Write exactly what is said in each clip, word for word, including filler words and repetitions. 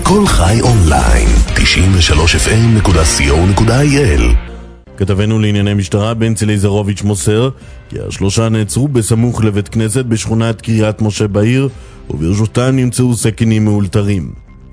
כל חי אונליין, תשעים ושלוש אף אם נקודה סי או נקודה איי אל. כתבנו לענייני משטרה בנצי לייזרוביץ' מוסר כי השלושה נעצרו בסמוך לבית כנסת בשכונת קריית משה בעיר, וברשותם נמצאו סכינים מאולתרים.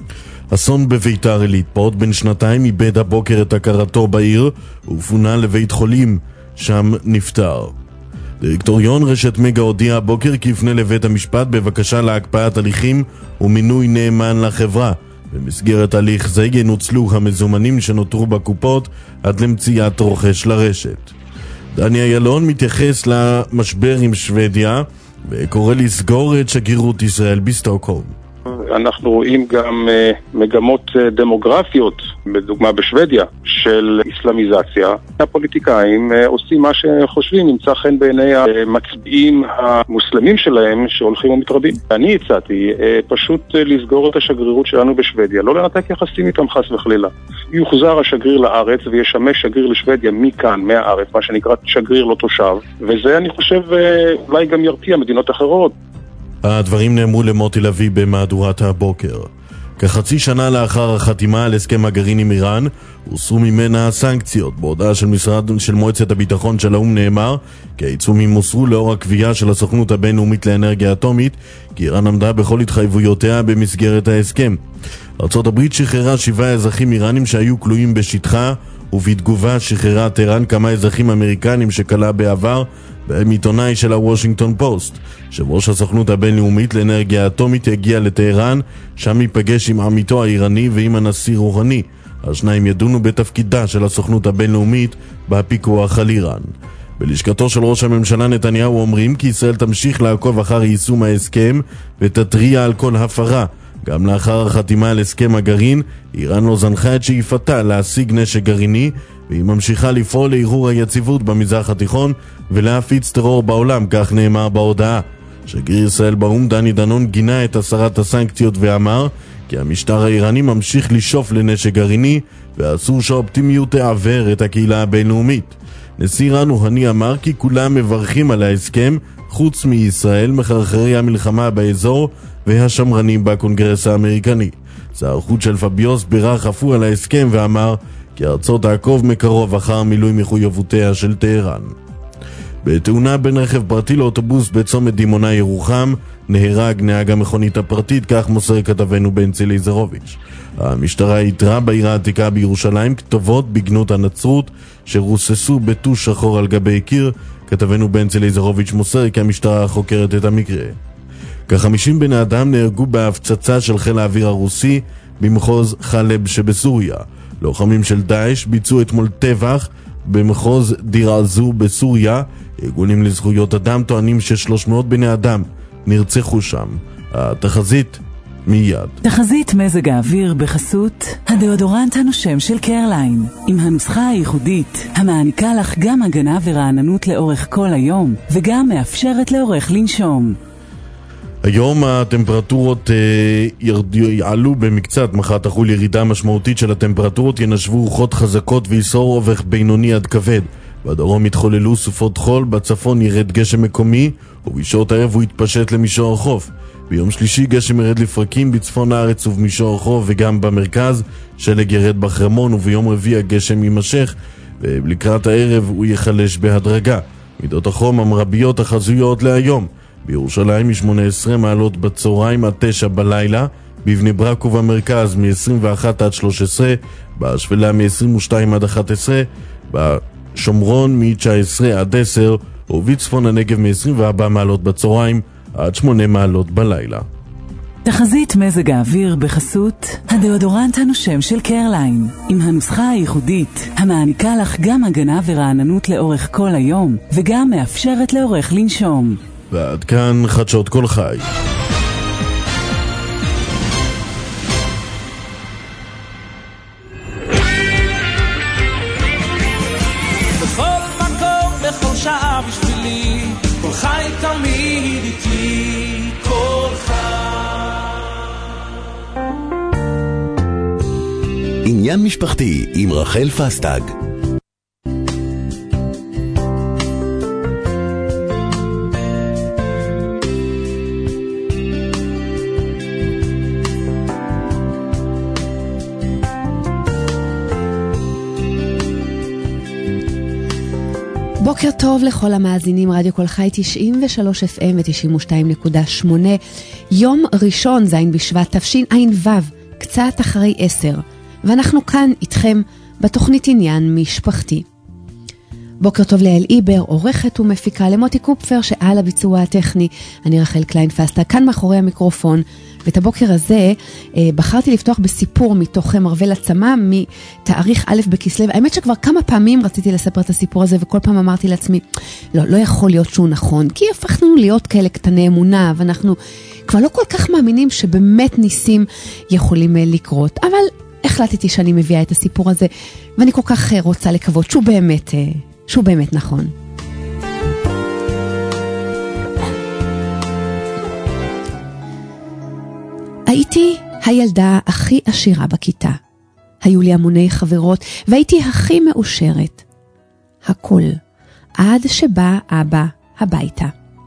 אסון בביתר עילית, פעוט בן שנתיים איבד הבוקר את הכרתו בעיר ופונה לבית חולים, שם נפטר. דירקטוריון רשת מגה הודיע הבוקר כי יפנה לבית המשפט בבקשה להקפאת הליכים ומינוי נאמן לחברה. במסגרת הליך זה ינוצלו המזומנים שנותרו בקופות עד למציאת רוכש לרשת. דני איילון מתייחס למשבר עם שוודיה וקורא לסגור את שגרירות ישראל בסטוקהולם. אנחנו רואים גם uh, מגמות uh, דמוגרפיות, בדוגמה בשוודיה, של איסלאמיזציה. הפוליטיקאים uh, עושים מה שחושבים, נמצא חן בעיני המצביעים המוסלמים שלהם שהולכים ומתרבים. אני הצעתי uh, פשוט uh, לסגור את השגרירות שלנו בשוודיה, לא לנתק יחסים איתם חס וחלילה. יוחזר השגריר לארץ וישמש שגריר לשוודיה מכאן, מהארץ, מה שנקרא שגריר לא תושב, וזה אני חושב uh, אולי גם ירתיע מדינות אחרות. הדברים נאמרו למוטי לוי במהדורת הבוקר. כחצי שנה לאחר החתימה על הסכם הגרעין עם איראן, הוסרו ממנה הסנקציות. בהודעה של משרד של מועצת הביטחון של האו"ם נאמר כי העיצומים הוסרו לאור הקביעה של הסוכנות הבינלאומית לאנרגיה אטומית כי איראן עמדה בכל התחייבויותיה במסגרת ההסכם. ארצות הברית שחררה שבעה אזרחים איראנים שהיו כלואים בשטחה, ובתגובה שחררה טהרן כמה אזרחים אמריקנים שכלה בעבר, בהם עיתונאי של הוושינגטון פוסט. יושב-ראש הסוכנות הבינלאומית לאנרגיה אטומית הגיע לטהרן, שם ייפגש עם עמיתו האיראני ועם הנשיא רוהני. השניים ידונו בתפקידה של הסוכנות הבינלאומית בפיקוח על איראן. בלשכתו של ראש הממשלה נתניהו אומרים כי ישראל תמשיך לעקוב אחר יישום ההסכם ותתריע על כל הפרה. גם לאחר החתימה על הסכם הגרעין, איראן לא זנחה את שאיפתה להשיג נשק גרעיני, והיא ממשיכה לפעול לערעור היציבות במזרח התיכון ולהפיץ טרור בעולם, כך נאמר בהודעה. שגריר ישראל באו"ם דני דנון גינה את הסרת הסנקציות ואמר כי המשטר האיראני ממשיך לשאוף לנשק גרעיני ואסור שהאופטימיות תעבר את הקהילה הבינלאומית. נשיא איראן רוהני אמר כי כולם מברכים על ההסכם חוץ מישראל, מחרחרי המלחמה באזור והשמרנים בקונגרס האמריקני. שר החוץ של פביוס בירך אף הוא על ההסכם ואמר כי ארצות תעקוב מקרוב אחר מילוי מחויבותיה של טהרן. בתאונה בין רכב פרטי לאוטובוס בצומת דימונה ירוחם נהרג נהג המכונית הפרטית, כך מוסר כתבנו בנצי לייזרוביץ'. המשטרה התרה בעיר העתיקה בירושלים כתובות בגנות הנצרות שרוססו בטוש שחור על גבי קיר. כתבנו בנצי לייזרוביץ' מוסר כי המשטרה חוקרת את המקרה. כ-חמישים בני אדם נהרגו בהפצצה של חיל האוויר הרוסי במחוז חלב שבסוריה. לוחמים של דאעש ביצעו אתמול טבח במחוז דיר אל-זור בסוריה. ארגונים לזכויות אדם טוענים ש-שלוש מאות בני אדם נרצחו שם. התחזית מיד. תחזית מזג האוויר בחסות הדאודורנט הנושם של קרליין, עם הנוסחה הייחודית המעניקה לך גם הגנה ורעננות לאורך כל היום וגם מאפשרת לאורך לנשום. היום הטמפרטורות אה, ירד, יעלו במקצת, מחר תחול ירידה משמעותית של הטמפרטורות, ינשבו רוחות חזקות ויסור אובך בינוני עד כבד. בדרום יתחוללו סופות חול, בצפון ירד גשם מקומי ובשעות הערב הוא יתפשט למישור החוף. ביום שלישי גשם ירד לפרקים בצפון הארץ ובמישור החוף וגם במרכז, שלג ירד בחרמון, וביום רביעי הגשם יימשך ולקראת הערב הוא יחלש בהדרגה. מידות החום המרביות החזויות להיום: בירושלים מ-שמונה עשרה מעלות בצהריים עד תשע בלילה, בבני ברק ובמרכז מ-עשרים ואחת עד שלוש עשרה, בשפלה מ-עשרים ושתיים עד אחת עשרה, בשומרון מ-תשע עשרה עד עשר, ובצפון הנגב מ-עשרים וארבע מעלות בצהריים עד שמונה מעלות בלילה. תחזית מזג האוויר בחסות הדאודורנט הנושם של קרליין, עם הנוסחה הייחודית המעניקה לך גם הגנה ורעננות לאורך כל היום וגם מאפשרת לאורך לנשום. ועד כאן חדשות כל חי. בכל מקום, בכל שעה בשבילי, כל חי תמיד איתי, כל חי. עניין משפחתי עם רחל פסטג. בוקר טוב לכל המאזינים, רדיו כל חי תשעים ושלוש אף אם ו-תשעים ושתיים נקודה שמונה, יום ראשון זין בשבט תשע"ו, קצת אחרי עשר, ואנחנו כאן איתכם בתוכנית עניין משפחתי. בוקר טוב לאל איבר, עורכת ומפיקה, למוטי קופפר שעל הביצוע הטכני, אני רחל קליין-פסטה, כאן מאחורי המיקרופון, ואת הבוקר הזה אה, בחרתי לפתוח בסיפור מתוך מרוול עצמה, מתאריך א' בכסלו. האמת שכבר כמה פעמים רציתי לספר את הסיפור הזה, וכל פעם אמרתי לעצמי, לא, לא יכול להיות שהוא נכון, כי הפכנו להיות כאלה קטני אמונה, ואנחנו כבר לא כל כך מאמינים שבאמת ניסים יכולים אה, לקרות, אבל החלטתי שאני מביאה את הסיפור הזה, ואני כל כך אה, רוצה לקוות שהוא באמת, אה, שהוא באמת נכון. הייתי הילדה הכי עשירה בכיתה. היו לי המוני חברות, והייתי הכי מאושרת. הכל, עד שבא אבא הביתה.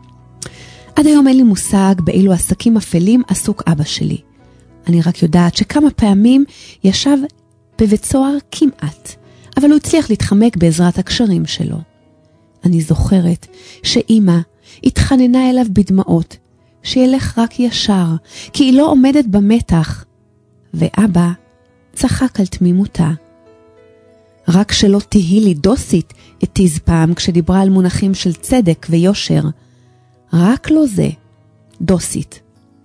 עד היום אין לי מושג באילו עסקים אפלים עסוק אבא שלי. אני רק יודעת שכמה פעמים ישב בבית סוהר כמעט, אבל הוא הצליח להתחמק בעזרת הקשרים שלו. אני זוכרת שאמא התחננה אליו בדמעות, שילך רק ישר, כי היא לא עומדת במתח. ואבא צחק על תמימותה. רק שלא תהי לי דוסית, התיז פעם כשדיברה על מונחים של צדק ויושר. רק לא זה, דוסית.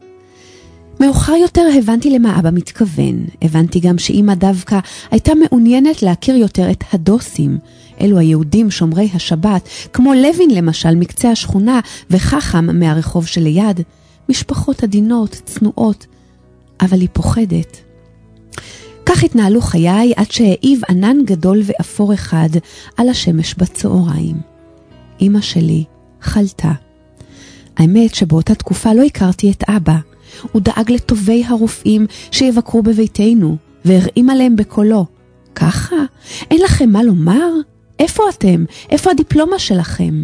מאוחר יותר הבנתי למה אבא מתכוון. הבנתי גם שאמא דווקא הייתה מעוניינת להכיר יותר את הדוסים, אלו היהודים שומרי השבת, כמו לוין למשל מקצה השכונה וחכם מהרחוב שליד, משפחות עדינות, צנועות, אבל היא פוחדת. כך התנהלו חיי עד שהעיב ענן גדול ואפור אחד על השמש בצהריים. אמא שלי חלתה. האמת שבאותה תקופה לא הכרתי את אבא. הוא דאג לטובי הרופאים שיבקרו בביתנו, והרעים עליהם בקולו. ככה? אין לכם מה לומר? איפה אתם? איפה הדיפלומה שלכם?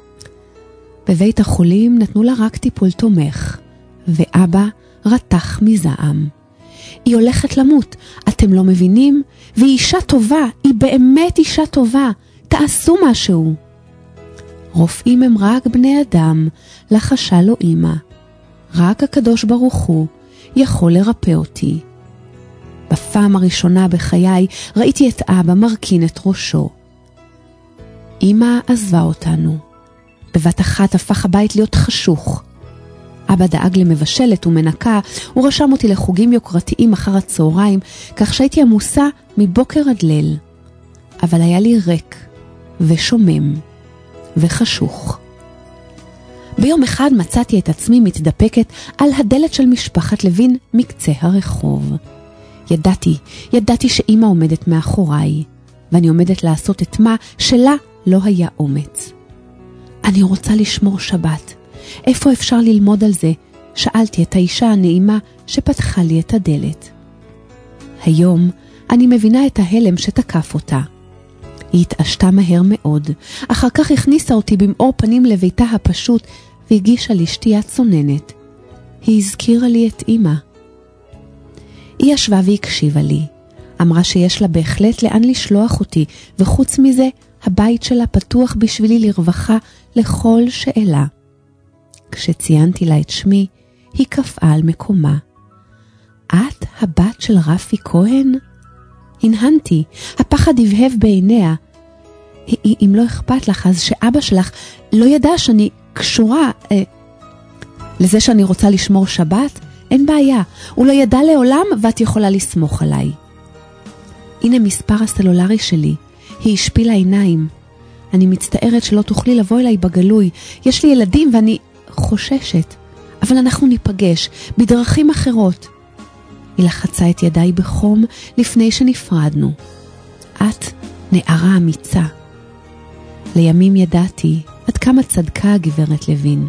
בבית החולים נתנו לה רק טיפול תומך, ואבא רתח מזעם. היא הולכת למות, אתם לא מבינים? והיא אישה טובה, היא באמת אישה טובה, תעשו משהו. רופאים הם רק בני אדם, לחשה לו אמא. רק הקדוש ברוך הוא יכול לרפא אותי. בפעם הראשונה בחיי ראיתי את אבא מרכין את ראשו. אמא עזבה אותנו. בבת אחת הפך הבית להיות חשוך. אבא דאג למבשלת ומנקה, הוא רשם אותי לחוגים יוקרתיים אחר הצהריים, כך שהייתי עמוסה מבוקר עד ליל. אבל היה לי ריק ושומם וחשוך. ביום אחד מצאתי את עצמי מתדפקת על הדלת של משפחת לוין מקצה הרחוב. ידעתי, ידעתי שאמא עומדת מאחוריי, ואני עומדת לעשות את מה שלה לא היה אומץ. אני רוצה לשמור שבת. איפה אפשר ללמוד על זה? שאלתי את האישה הנעימה שפתחה לי את הדלת. היום אני מבינה את ההלם שתקף אותה. היא התעשתה מהר מאוד, אחר כך הכניסה אותי במאור פנים לביתה הפשוט, והגישה לי שתייה צוננת. היא הזכירה לי את אמא. היא ישבה והקשיבה לי. אמרה שיש לה בהחלט לאן לשלוח אותי, וחוץ מזה, הבית שלה פתוח בשבילי לרווחה לכל שאלה. כשציינתי לה את שמי, היא קפאה על מקומה. את הבת של רפי כהן? הנהנתי, הפחד הבהב בעיניה. אם לא אכפת לך, אז שאבא שלך לא ידע שאני קשורה אה, לזה שאני רוצה לשמור שבת? אין בעיה, הוא לא ידע לעולם ואת יכולה לסמוך עליי. הנה מספר הסלולרי שלי, היא השפילה עיניים. אני מצטערת שלא תוכלי לבוא אליי בגלוי, יש לי ילדים ואני חוששת, אבל אנחנו ניפגש בדרכים אחרות. היא לחצה את ידיי בחום לפני שנפרדנו. את נערה אמיצה. לימים ידעתי עד כמה צדקה הגברת לוין.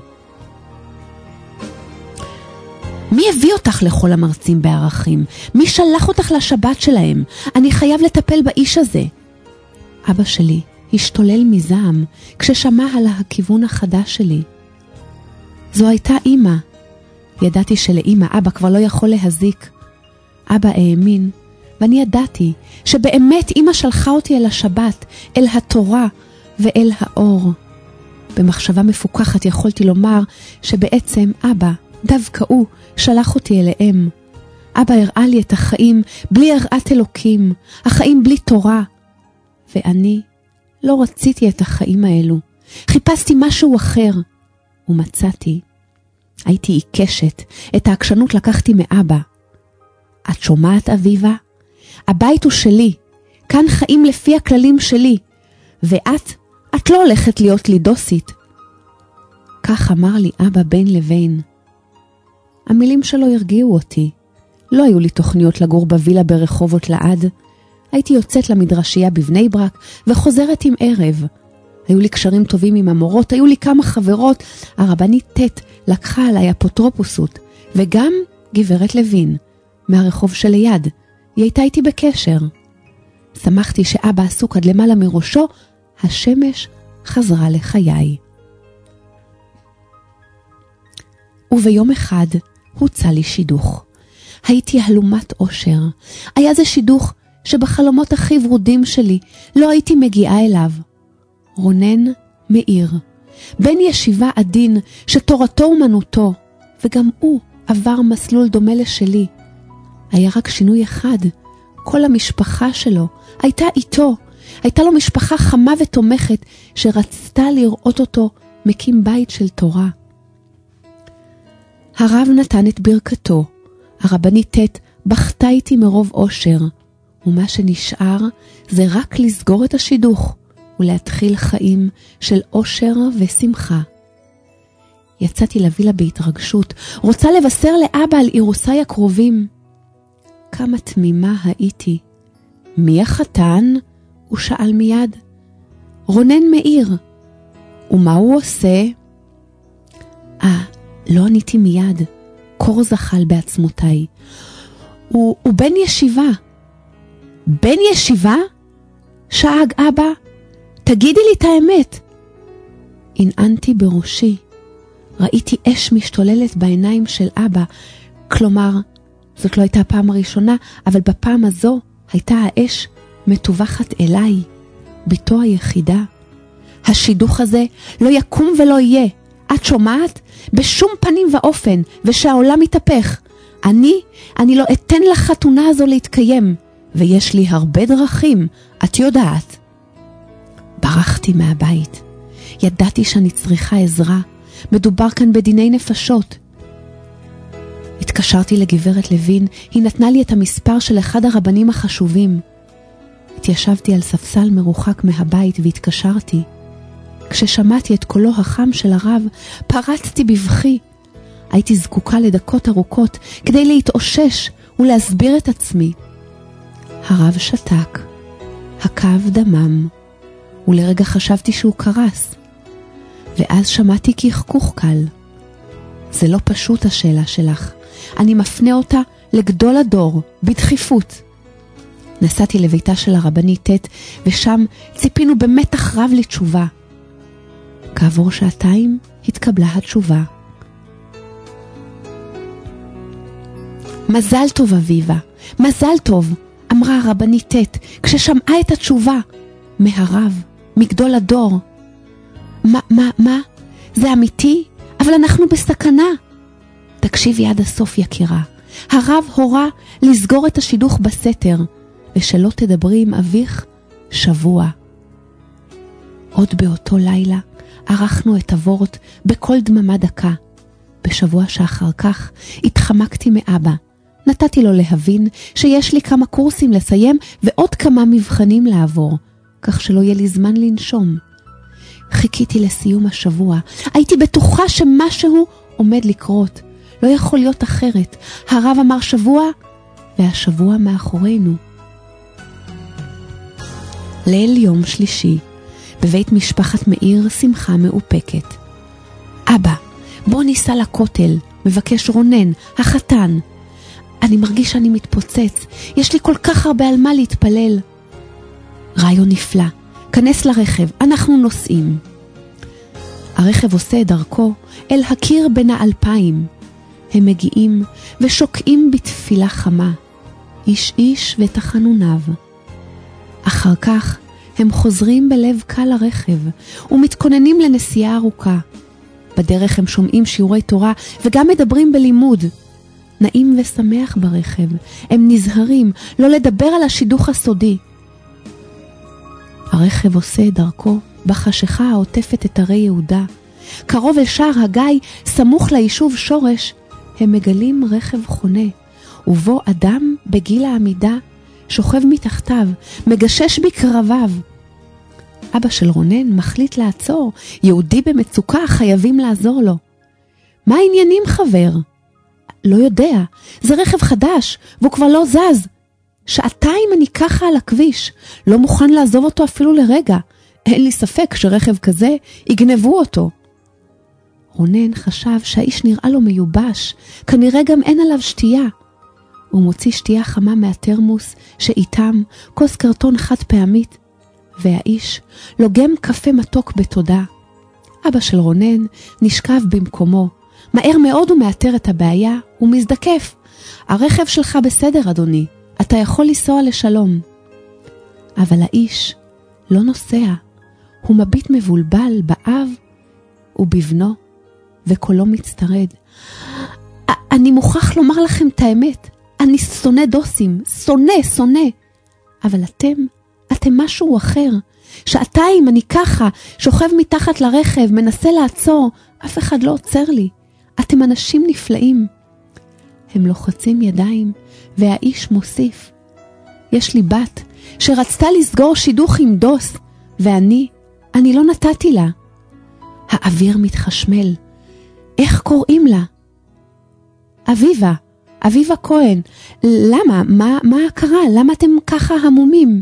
מי הביא אותך לכל המרצים בערכים? מי שלח אותך לשבת שלהם? אני חייב לטפל באיש הזה. אבא שלי השתולל מזעם כששמע על הכיוון החדש שלי. זו הייתה אמא. ידעתי שלאמא אבא כבר לא יכול להזיק. אבא האמין, ואני ידעתי שבאמת אמא שלחה אותי אל השבת, אל התורה, ואל האור. במחשבה מפוכחת יכולתי לומר שבעצם אבא, דווקא הוא, שלח אותי אליהם. אבא הראה לי את החיים בלי יראת אלוקים, החיים בלי תורה. ואני לא רציתי את החיים האלו. חיפשתי משהו אחר, ומצאתי. הייתי עיקשת, את העקשנות לקחתי מאבא. את שומעת אביבה? הבית הוא שלי, כאן חיים לפי הכללים שלי, ואת, את לא הולכת להיות לי דוסית. כך אמר לי אבא בין לבין. המילים שלו הרגיעו אותי. לא היו לי תוכניות לגור בווילה ברחובות לעד. הייתי יוצאת למדרשייה בבני ברק וחוזרת עם ערב. היו לי קשרים טובים עם המורות, היו לי כמה חברות. הרבנית טט לקחה עליי אפוטרופוסות, וגם גברת לוין, מהרחוב שליד. היא הייתה איתי בקשר. שמחתי שאבא עסוק עד למעלה מראשו, השמש חזרה לחיי. וביום אחד הוצא לי שידוך. הייתי הלומת אושר. היה זה שידוך שבחלומות הכי ורודים שלי לא הייתי מגיעה אליו. רונן מאיר, בן ישיבה עדין שתורתו אומנותו, וגם הוא עבר מסלול דומה לשלי. היה רק שינוי אחד, כל המשפחה שלו הייתה איתו. הייתה לו משפחה חמה ותומכת שרצתה לראות אותו מקים בית של תורה. הרב נתן את ברכתו. הרבנית טט בכתה איתי מרוב אושר, ומה שנשאר זה רק לסגור את השידוך ולהתחיל חיים של אושר ושמחה. יצאתי לווילה בהתרגשות, רוצה לבשר לאבא על אירוסיי הקרובים. כמה תמימה הייתי. מי החתן? הוא שאל מיד. רונן מאיר. ומה הוא עושה? אה, לא עניתי מיד. קור זחל בעצמותיי. הוא, הוא בן ישיבה. בן ישיבה? שאג אבא, תגידי לי את האמת. ענענתי בראשי. ראיתי אש משתוללת בעיניים של אבא. כלומר, זאת לא הייתה הפעם הראשונה, אבל בפעם הזו הייתה האש מטווחת אליי, ביתו היחידה. השידוך הזה לא יקום ולא יהיה. את שומעת? בשום פנים ואופן, ושהעולם יתהפך. אני, אני לא אתן לחתונה הזו להתקיים, ויש לי הרבה דרכים, את יודעת. ברחתי מהבית. ידעתי שאני צריכה עזרה. מדובר כאן בדיני נפשות. התקשרתי לגברת לוין, היא נתנה לי את המספר של אחד הרבנים החשובים. התיישבתי על ספסל מרוחק מהבית והתקשרתי. כששמעתי את קולו החם של הרב, פרצתי בבכי. הייתי זקוקה לדקות ארוכות כדי להתאושש ולהסביר את עצמי. הרב שתק, הקו דמם, ולרגע חשבתי שהוא קרס. ואז שמעתי כחכוך קל. זה לא פשוט השאלה שלך. אני מפנה אותה לגדול הדור, בדחיפות. נסעתי לביתה של הרבנית טט, ושם ציפינו במתח רב לתשובה. כעבור שעתיים התקבלה התשובה. מזל טוב אביבה, מזל טוב, אמרה הרבנית טט, כששמעה את התשובה. מהרב, מגדול הדור. מה, מה, מה? זה אמיתי? אבל אנחנו בסכנה. תקשיבי עד הסוף יקירה. הרב הורה לסגור את השידוך בסתר, ושלא תדברי עם אביך שבוע. עוד באותו לילה ערכנו את הוורט בכל דממה דקה. בשבוע שאחר כך התחמקתי מאבא. נתתי לו להבין שיש לי כמה קורסים לסיים ועוד כמה מבחנים לעבור, כך שלא יהיה לי זמן לנשום. חיכיתי לסיום השבוע. הייתי בטוחה שמשהו עומד לקרות. לא יכול להיות אחרת. הרב אמר שבוע, והשבוע מאחורינו. ליל יום שלישי, בבית משפחת מאיר שמחה מאופקת. אבא, בוא ניסע לכותל, מבקש רונן, החתן. אני מרגיש שאני מתפוצץ, יש לי כל כך הרבה על מה להתפלל. רעיון נפלא, כנס לרכב, אנחנו נוסעים. הרכב עושה את דרכו אל הקיר בין האלפיים. הם מגיעים ושוקעים בתפילה חמה, איש איש ותחנוניו. אחר כך הם חוזרים בלב קל לרכב ומתכוננים לנסיעה ארוכה. בדרך הם שומעים שיעורי תורה וגם מדברים בלימוד. נעים ושמח ברכב, הם נזהרים לא לדבר על השידוך הסודי. הרכב עושה את דרכו בחשיכה העוטפת את הרי יהודה. קרוב אל שער הגיא, סמוך ליישוב שורש, הם מגלים רכב חונה, ובו אדם בגיל העמידה שוכב מתחתיו, מגשש בקרביו. אבא של רונן מחליט לעצור, יהודי במצוקה, חייבים לעזור לו. מה העניינים חבר? לא יודע, זה רכב חדש, והוא כבר לא זז. שעתיים אני ככה על הכביש, לא מוכן לעזוב אותו אפילו לרגע. אין לי ספק שרכב כזה יגנבו אותו. רונן חשב שהאיש נראה לו מיובש, כנראה גם אין עליו שתייה. הוא מוציא שתייה חמה מהתרמוס שאיתם כוס קרטון חד פעמית, והאיש לוגם קפה מתוק בתודה. אבא של רונן נשכב במקומו, מהר מאוד הוא מאתר את הבעיה ומזדקף. הרכב שלך בסדר אדוני, אתה יכול לנסוע לשלום. אבל האיש לא נוסע, הוא מביט מבולבל באב ובבנו, וקולו מצטרד. אני מוכרח לומר לכם את האמת, אני שונא דוסים, שונא, שונא. אבל אתם, אתם משהו אחר. שעתיים אני ככה, שוכב מתחת לרכב, מנסה לעצור, אף אחד לא עוצר לי. אתם אנשים נפלאים. הם לוחצים ידיים, והאיש מוסיף. יש לי בת שרצתה לסגור שידוך עם דוס, ואני, אני לא נתתי לה. האוויר מתחשמל. איך קוראים לה? אביבה, אביבה כהן. למה? מה, מה קרה? למה אתם ככה המומים?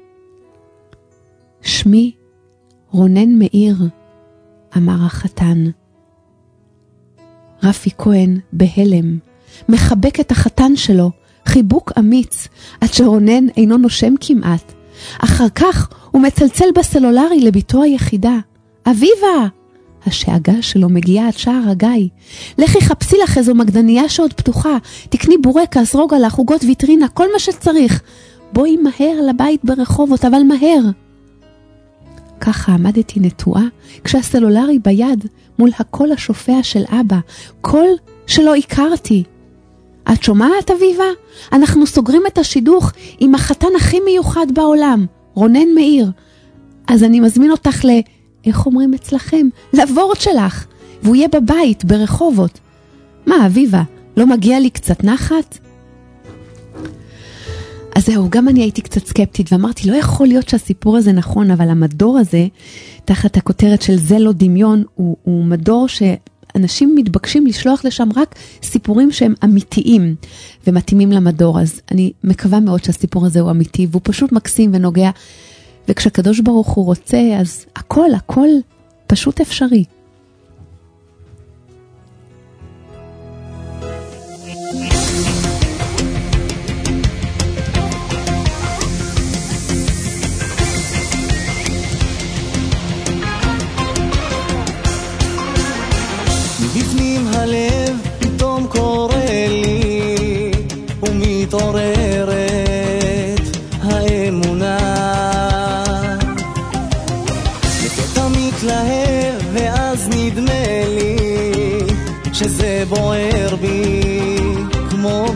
שמי רונן מאיר, אמר החתן. רפי כהן בהלם, מחבק את החתן שלו, חיבוק אמיץ, עד שרונן אינו נושם כמעט. אחר כך הוא מצלצל בסלולרי לביתו היחידה. אביבה! השאגה שלו מגיעה עד שער הגיא. לכי חפשי לך איזו מגדניה שעוד פתוחה, תקני בורקס, רוגלה, חוגות ויטרינה, כל מה שצריך. בואי מהר לבית ברחובות, אבל מהר. ככה עמדתי נטועה, כשהסלולרי ביד, מול הקול השופע של אבא, קול שלא הכרתי. את שומעת אביבה? אנחנו סוגרים את השידוך עם החתן הכי מיוחד בעולם, רונן מאיר. אז אני מזמין אותך ל... איך אומרים אצלכם? לוורד שלך, והוא יהיה בבית, ברחובות. מה אביבה, לא מגיע לי קצת נחת? אז זהו, גם אני הייתי קצת סקפטית, ואמרתי, לא יכול להיות שהסיפור הזה נכון, אבל המדור הזה, תחת הכותרת של זה לא דמיון, הוא, הוא מדור שאנשים מתבקשים לשלוח לשם רק סיפורים שהם אמיתיים, ומתאימים למדור. אז אני מקווה מאוד שהסיפור הזה הוא אמיתי, והוא פשוט מקסים ונוגע, וכשהקדוש ברוך הוא רוצה, אז הכל, הכל פשוט אפשרי. בפנים הלב פתאום קורא לי ומתעוררת האמונה, לפתע מתלהב ואז נדמה לי שזה בוער בי כמו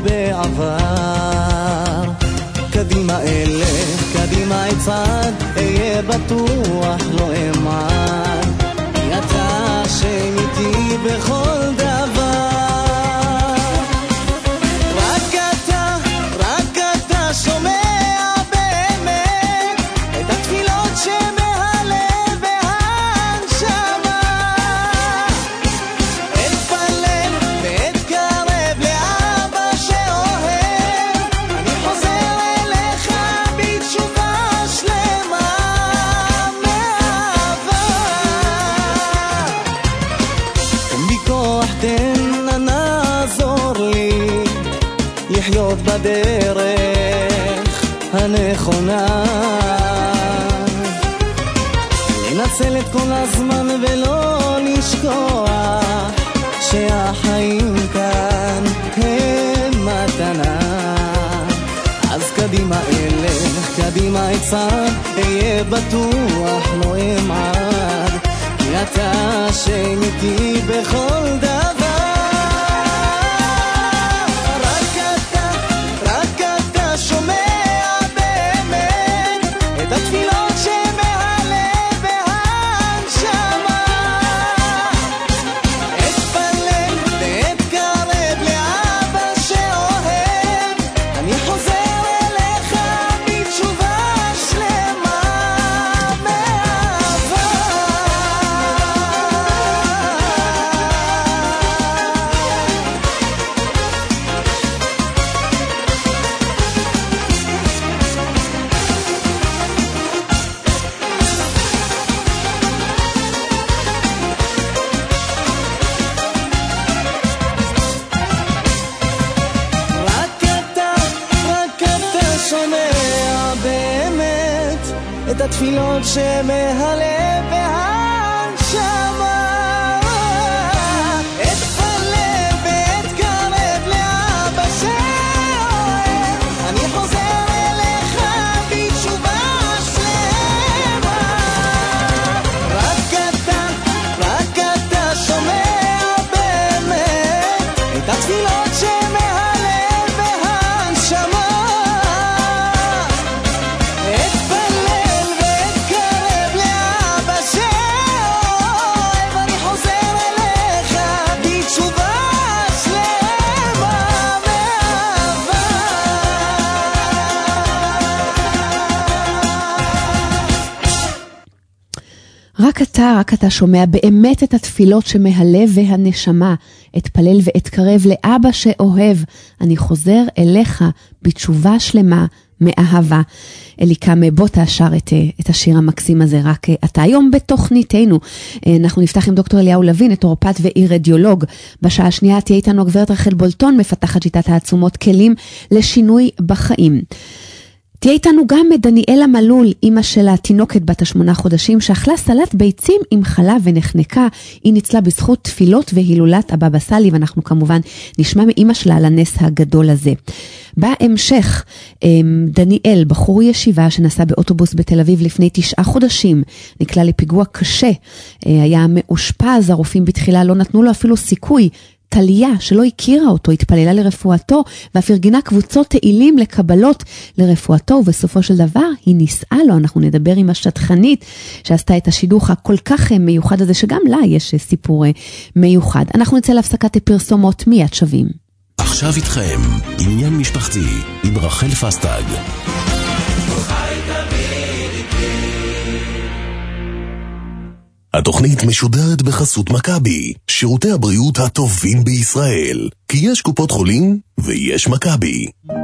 בעבר. קדימה אלך, קדימה אצעד, אהיה בטוח לא אמעד, אתה שמיתי בכל דבר. רק אתה, רק אתה שומע באמת את התפילות שמהלב והנשמה. אתפלל ואתקרב לאבא שאוהב, אני חוזר אליך בתשובה שלמה מאהבה. תן נעזור לי לחיות בדרך הנכונה, לנצל את כל הזמן ולא לשכוח שהחיים כאן הם מתנה. אז קדימה אלך, קדימה אצעד, אהיה בטוח לא אמעד, כי אתה אשם איתי בכל דבר. רק אתה, רק אתה שומע באמת את התפילות שמהלב והנשמה. אתפלל ואתקרב לאבא שאוהב, אני חוזר אליך בתשובה שלמה מאהבה. רק אתה, רק אתה שומע באמת את התפילות שמהלב והנשמה. אתפלל ואתקרב לאבא שאוהב, אני חוזר אליך בתשובה שלמה. רק אתה, רק אתה שומע באמת את התפילות שמהלב והנשמה. אתפלל ואתקרב לאבא שאוהב, אני חוזר אליך בתשובה שלמה מאהבה. רק אתה, רק אתה שומע באמת את התפילות שמהלב והנשמה. אתפלל ואתקרב לאבא שאוהב, אני חוזר אליך בתשובה שלמה מאהבה. אליקם בוטה שר את, את השיר המקסים הזה, רק אתה. היום בתוכניתנו אנחנו נפתח עם דוקטור אליהו לוין, את אורפת ואירדיולוג. בשעה השנייה תהיה איתנו הגברת רחל בולטון, מפתחת שיטת העצומות כלים לשינוי בחיים. תהיה איתנו גם דניאלה מלול, אמא של התינוקת בת השמונה חודשים, שאכלה סלט ביצים עם חלב ונחנקה. היא ניצלה בזכות תפילות והילולת הבבא סאלי, ואנחנו כמובן נשמע מאמא שלה על הנס הגדול הזה. בהמשך, דניאל, בחור ישיבה שנסע באוטובוס בתל אביב לפני תשעה חודשים, נקלע לפיגוע קשה, היה מאושפז, הרופאים בתחילה לא נתנו לו אפילו סיכוי. תליה שלא הכירה אותו, התפללה לרפואתו, ואף ארגנה קבוצות תהילים לקבלות לרפואתו, ובסופו של דבר היא ניסעה לו. אנחנו נדבר עם השטחנית שעשתה את השידוך הכל כך מיוחד הזה, שגם לה יש סיפור מיוחד. אנחנו נצא להפסקת פרסומות מיד שווים. עכשיו איתכם, עניין משפחתי עם רחל פסטג. התוכנית משודרת בחסות מכבי, שירותי הבריאות הטובים בישראל. כי יש קופות חולים ויש מכבי.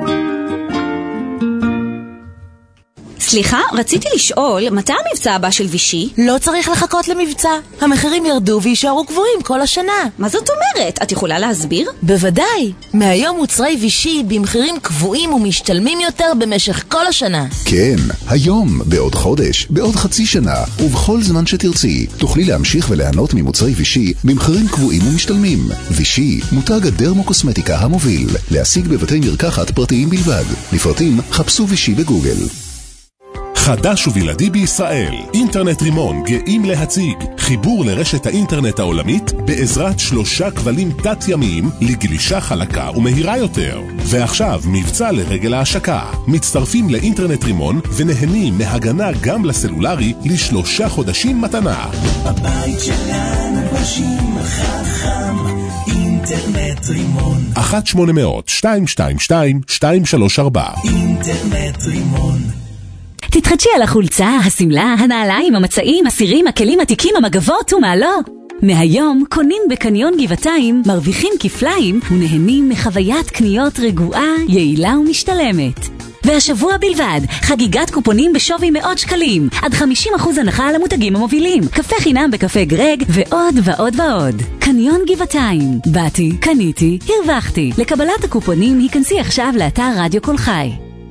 סליחה, רציתי לשאול, מתי המבצע הבא של וישי? לא צריך לחכות למבצע. המחירים ירדו וישארו קבועים כל השנה. מה זאת אומרת? את יכולה להסביר? בוודאי. מהיום מוצרי וישי במחירים קבועים ומשתלמים יותר במשך כל השנה. כן, היום, בעוד חודש, בעוד חצי שנה, ובכל זמן שתרצי, תוכלי להמשיך וליהנות ממוצרי וישי במחירים קבועים ומשתלמים. וישי, מותג הדרמוקוסמטיקה המוביל, להשיג בבתי מרקחת פרטיים בלבד. לפרטים, חפשו וישי בגוגל. חדש ובלעדי בישראל, אינטרנט רימון גאים להציג חיבור לרשת האינטרנט העולמית בעזרת שלושה כבלים תת-ימיים לגלישה חלקה ומהירה יותר. ועכשיו מבצע לרגל ההשקה. מצטרפים לאינטרנט רימון ונהנים מהגנה גם לסלולרי לשלושה חודשים מתנה. הבית שלנו פשוט חכם, אינטרנט רימון. אחת שמונה אפס אפס שתיים שתיים שתיים שתיים שלוש ארבע. אינטרנט רימון. תתחדשי על החולצה, הסמלה, הנעליים, המצעים, הסירים, הכלים, התיקים, המגבות ומה לא. מהיום קונים בקניון גבעתיים, מרוויחים כפליים ונהנים מחוויית קניות רגועה, יעילה ומשתלמת. והשבוע בלבד, חגיגת קופונים בשווי מאות שקלים, עד חמישים אחוז הנחה על המותגים המובילים, קפה חינם בקפה גרג ועוד ועוד ועוד. קניון גבעתיים, באתי, קניתי, הרווחתי. לקבלת הקופונים היכנסי עכשיו לאתר רדיו כל חי.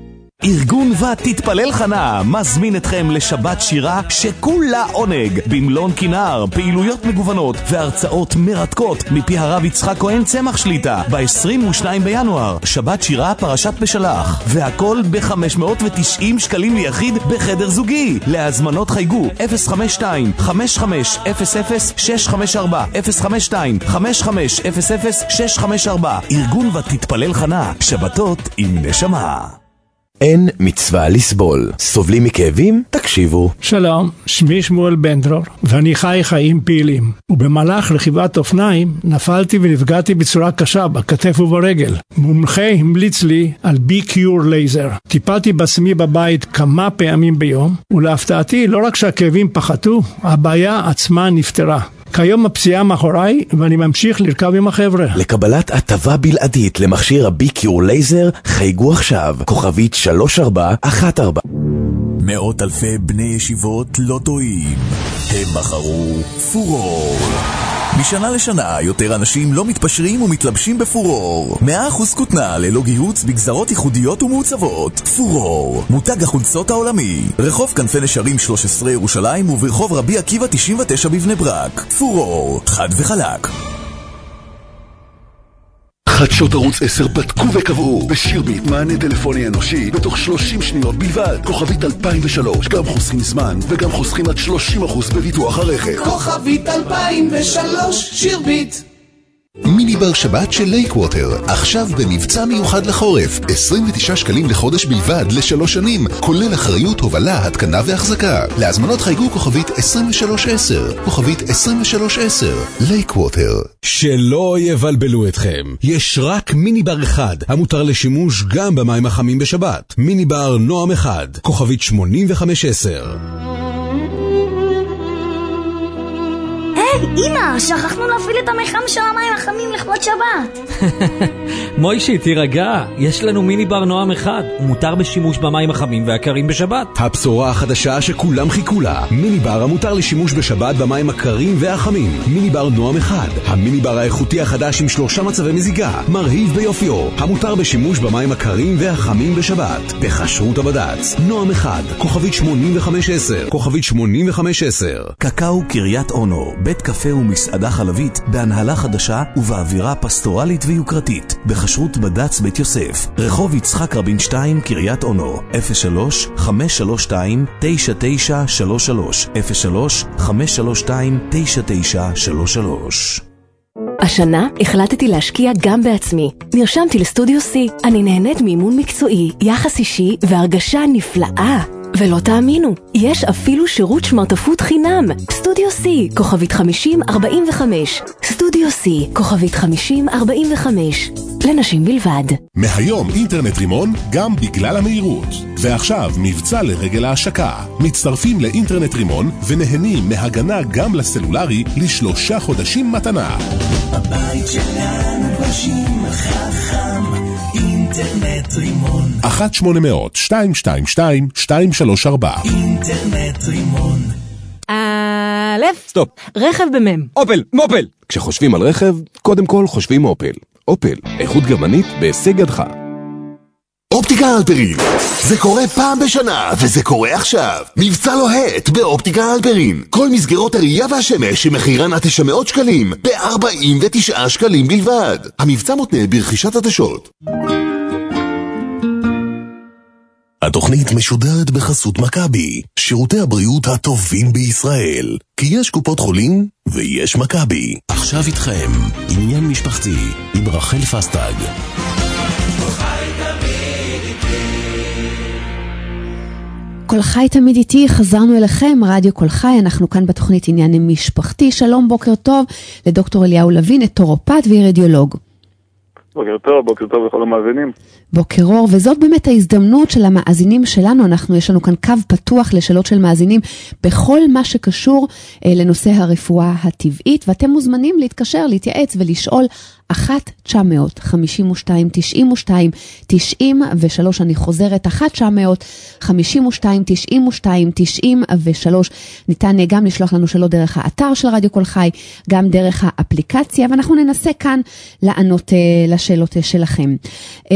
ארגון ותתפלל חנה מזמין אתכם לשבת שירה שכולה עונג במלון כינר, פעילויות מגוונות והרצאות מרתקות מפי הרב יצחק כהן צמח שליטה ב-עשרים ושניים בינואר. שבת שירה פרשת בשלח, והכל ב-חמש מאות ותשעים שקלים ליחיד בחדר זוגי. להזמנות חייגו אפס חמש שתיים חמש חמש אפס אפס שש חמש ארבע אפס חמש שתיים חמש חמש אפס אפס שש חמש ארבע. ארגון ותתפלל חנה, שבתות עם נשמה. אין מצווה לסבול. סובלים מכאבים? תקשיבו. שלום, שמי שמואל בן דרור, ואני חי חיים פעילים. ובמהלך רכיבת אופניים נפלתי ונפגעתי בצורה קשה בכתף וברגל. מומחה המליץ לי על בי-קיור לייזר. טיפלתי בעצמי בבית כמה פעמים ביום, ולהפתעתי לא רק שהכאבים פחתו, הבעיה עצמה נפתרה. כיום הפציעה מאחוריי ואני ממשיך לרכב עם החבר'ה. לקבלת הטבה בלעדית למכשיר הבי-קיור לייזר חייגו עכשיו כוכבית שלוש ארבע אחת ארבע. מאות אלפי בני ישיבות לא טועים, הם בחרו פורור. משנה לשנה יותר אנשים לא מתפשרים ומתלבשים בפורור. מאה אחוז כותנה ללא גיהוץ בגזרות ייחודיות ומעוצבות. פורור, מותג החולצות העולמי. רחוב כנפי נשרים שלוש עשרה ירושלים וברחוב רבי עקיבא תשעים ותשע בבני ברק. פורור, חד וחלק. חדשות ערוץ עשר בדקו וקבעו בשירביט מענה טלפוני אנושי בתוך שלושים שניות בלבד. כוכבית אלפיים ושלוש, גם חוסכים זמן וגם חוסכים עד שלושים אחוז בביטוח הרכב. כוכבית אלפיים ושלוש, שירביט. מיני בר שבת של לייקווטר, עכשיו במבצע מיוחד לחורף, עשרים ותשעה שקלים לחודש בלבד לשלוש שנים, כולל אחריות, הובלה, התקנה והחזקה. להזמנות חייגו כוכבית עשרים ושלוש עשר, כוכבית עשרים ושלוש עשר, לייקווטר. שלא יבלבלו אתכם, יש רק מיני בר אחד המותר לשימוש גם במים החמים בשבת. מיני בר נועם אחד, כוכבית שמונים וחמש עשר. אמא, שכחנו להפעיל את המחם של המים החמים לכבוד שבת. מוישי, תירגע, יש לנו מיני בר נועם אחד, הוא מותר בשימוש במים החמים והקרים בשבת. הבשורה החדשה שכולם חיכו לה, מיני בר המותר לשימוש בשבת במים הקרים והחמים. מיני בר נועם אחד, המיני בר האיכותי החדש עם שלושה מצבי מזיגה, מרהיב ביופיו, המותר בשימוש במים הקרים והחמים בשבת. בכשרות הבד"ץ, נועם אחד, כוכבית שמונים וחמש עשר, כוכבית שמונים וחמש עשר. קקאו קריית אונו, בית קפה ומסעדה חלבית בהנהלה חדשה ובאווירה פסטורלית ויוקרתית. בכשרות בד"ץ בית יוסף, רחוב יצחק רבין שתיים, קריית אונו. אפס שלוש חמש שלוש שתיים תשע תשע שלוש שלוש, אפס שלוש חמש שלוש שתיים תשע תשע שלוש שלוש. השנה החלטתי להשקיע גם בעצמי. נרשמתי לסטודיו C. אני נהנית מאימון מקצועי, יחס אישי והרגשה נפלאה. ולא תאמינו, יש אפילו שירות שמרטפות חינם. סטודיו C, כוכבית חמישים ארבעים וחמש. סטודיו C, כוכבית חמישים ארבעים וחמש. לנשים בלבד. מהיום אינטרנט רימון גם בגלל המהירות. ועכשיו מבצע לרגל ההשקה. מצטרפים לאינטרנט רימון ונהנים מהגנה גם לסלולרי לשלושה חודשים מתנה. הבית שלנו בשים חכם, אינטרנט רימון. אחת שמונה מאות שתיים שתיים שתיים שתיים שלוש ארבע. אינטרנט רימון. א' סטופ. רכב במם. אופל, מופל. כשחושבים על רכב, קודם כל חושבים אופל. אופל, איכות גרמנית בהישג ידך. אופטיקה הלפרין, זה קורה פעם בשנה, וזה קורה עכשיו. מבצע לוהט באופטיקה הלפרין. כל מסגרות הראייה והשמש שמחירן עד תשע מאות שקלים, ב-ארבעים ותשעה שקלים בלבד. המבצע מותנה ברכישת עדשות. התוכנית משודרת בחסות מכבי, שירותי הבריאות הטובים בישראל. כי יש קופות חולים ויש מכבי. עכשיו איתכם, עניין משפחתי עם רחל פסטג. כל חי תמיד איתי, חזרנו אליכם, רדיו כל חי, אנחנו כאן בתוכנית עניין משפחתי. שלום, בוקר טוב לדוקטור אליהו לוין, אתורופט ואירדיולוג. בוקר טוב, בוקר טוב לכל המאזינים. בוקר אור, וזאת באמת ההזדמנות של המאזינים שלנו. אנחנו, יש לנו כאן קו פתוח לשאלות של מאזינים בכל מה שקשור אה, לנושא הרפואה הטבעית, ואתם מוזמנים להתקשר, להתייעץ ולשאול אחת תשע מאות חמישים ושתיים תשעים ושתיים תשעים ושלוש. אני חוזרת, אחת תשע מאות חמישים ושתיים תשעים ושתיים תשעים ושלוש. ניתן גם לשלוח לנו שאלות דרך האתר של רדיו כל חי, גם דרך האפליקציה, ואנחנו ננסה כאן לענות uh, לשאלות uh, שלכם. Um,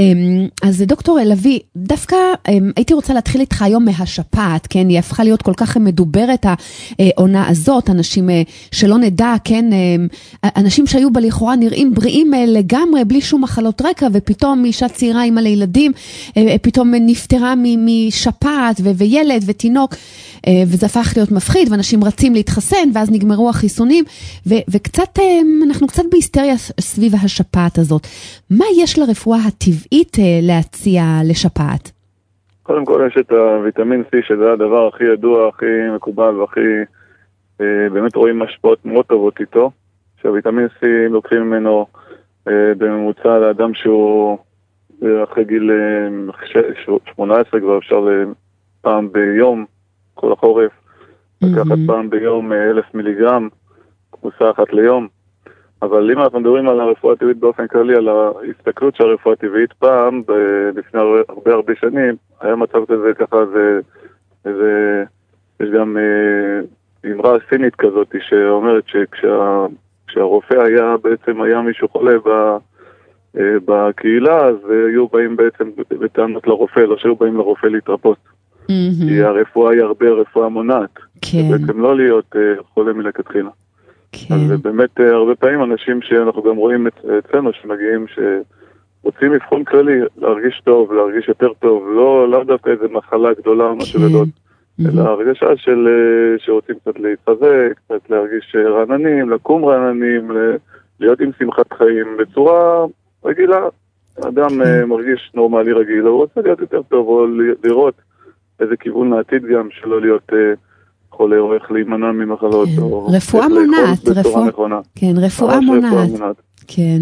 אז דוקטור לביא, דווקא הייתי רוצה להתחיל איתך היום מהשפעת, כן? היא הפכה להיות כל כך מדוברת העונה הזאת, אנשים שלא נדע, כן? אנשים שהיו בלכאורה נראים בריאים לגמרי, בלי שום מחלות רקע, ופתאום אישה צעירה אימא לילדים, פתאום נפטרה משפעת וילד ותינוק, וזה הפך להיות מפחיד, ואנשים רצים להתחסן, ואז נגמרו החיסונים, וקצת, אנחנו קצת בהיסטריה סביב השפעת הזאת. מה יש לרפואה הטבעית להציע לשפעת? קודם כל יש את הוויטמין C, שזה הדבר הכי ידוע, הכי מקובל, והכי באמת רואים השפעות מאוד טובות איתו. שהוויטמין C לוקחים ממנו בממוצע לאדם שהוא אחרי גיל שמונה עשרה, כבר אפשר פעם ביום, כל החורף, לקחת פעם ביום אלף מיליגרם, כמוסה אחת ליום. אבל אם אנחנו מדברים על הרפואה הטבעית באופן כללי, על ההסתכלות של הרפואה הטבעית, פעם, לפני הרבה הרבה שנים, היה מצב כזה ככה, זה, זה, יש גם אמרה סינית כזאת, שאומרת שכשהרופא היה, בעצם היה מישהו חולה בקהילה, אז היו באים בעצם בטענות לרופא, לא שהיו באים לרופא להתרפות. כי הרפואה היא הרבה רפואה מונעת. בעצם לא להיות חולה מלכתחילה. אז באמת הרבה פעמים אנשים שאנחנו גם רואים אצלנו שמגיעים שרוצים לבחון כללי, להרגיש טוב, להרגיש יותר טוב, לא, לא דווקא איזו מחלה גדולה או משהו גדול, אלא הרגשה של שרוצים קצת להתחזק, קצת להרגיש רעננים, לקום רעננים, להיות עם שמחת חיים בצורה רגילה. אדם מרגיש נורמלי רגיל, הוא רוצה להיות יותר טוב או לראות איזה כיוון לעתיד גם, שלא להיות חולה או איך להימנע ממחלות. רפואה מונעת, רפואה. כן, רפואה מונעת. כן.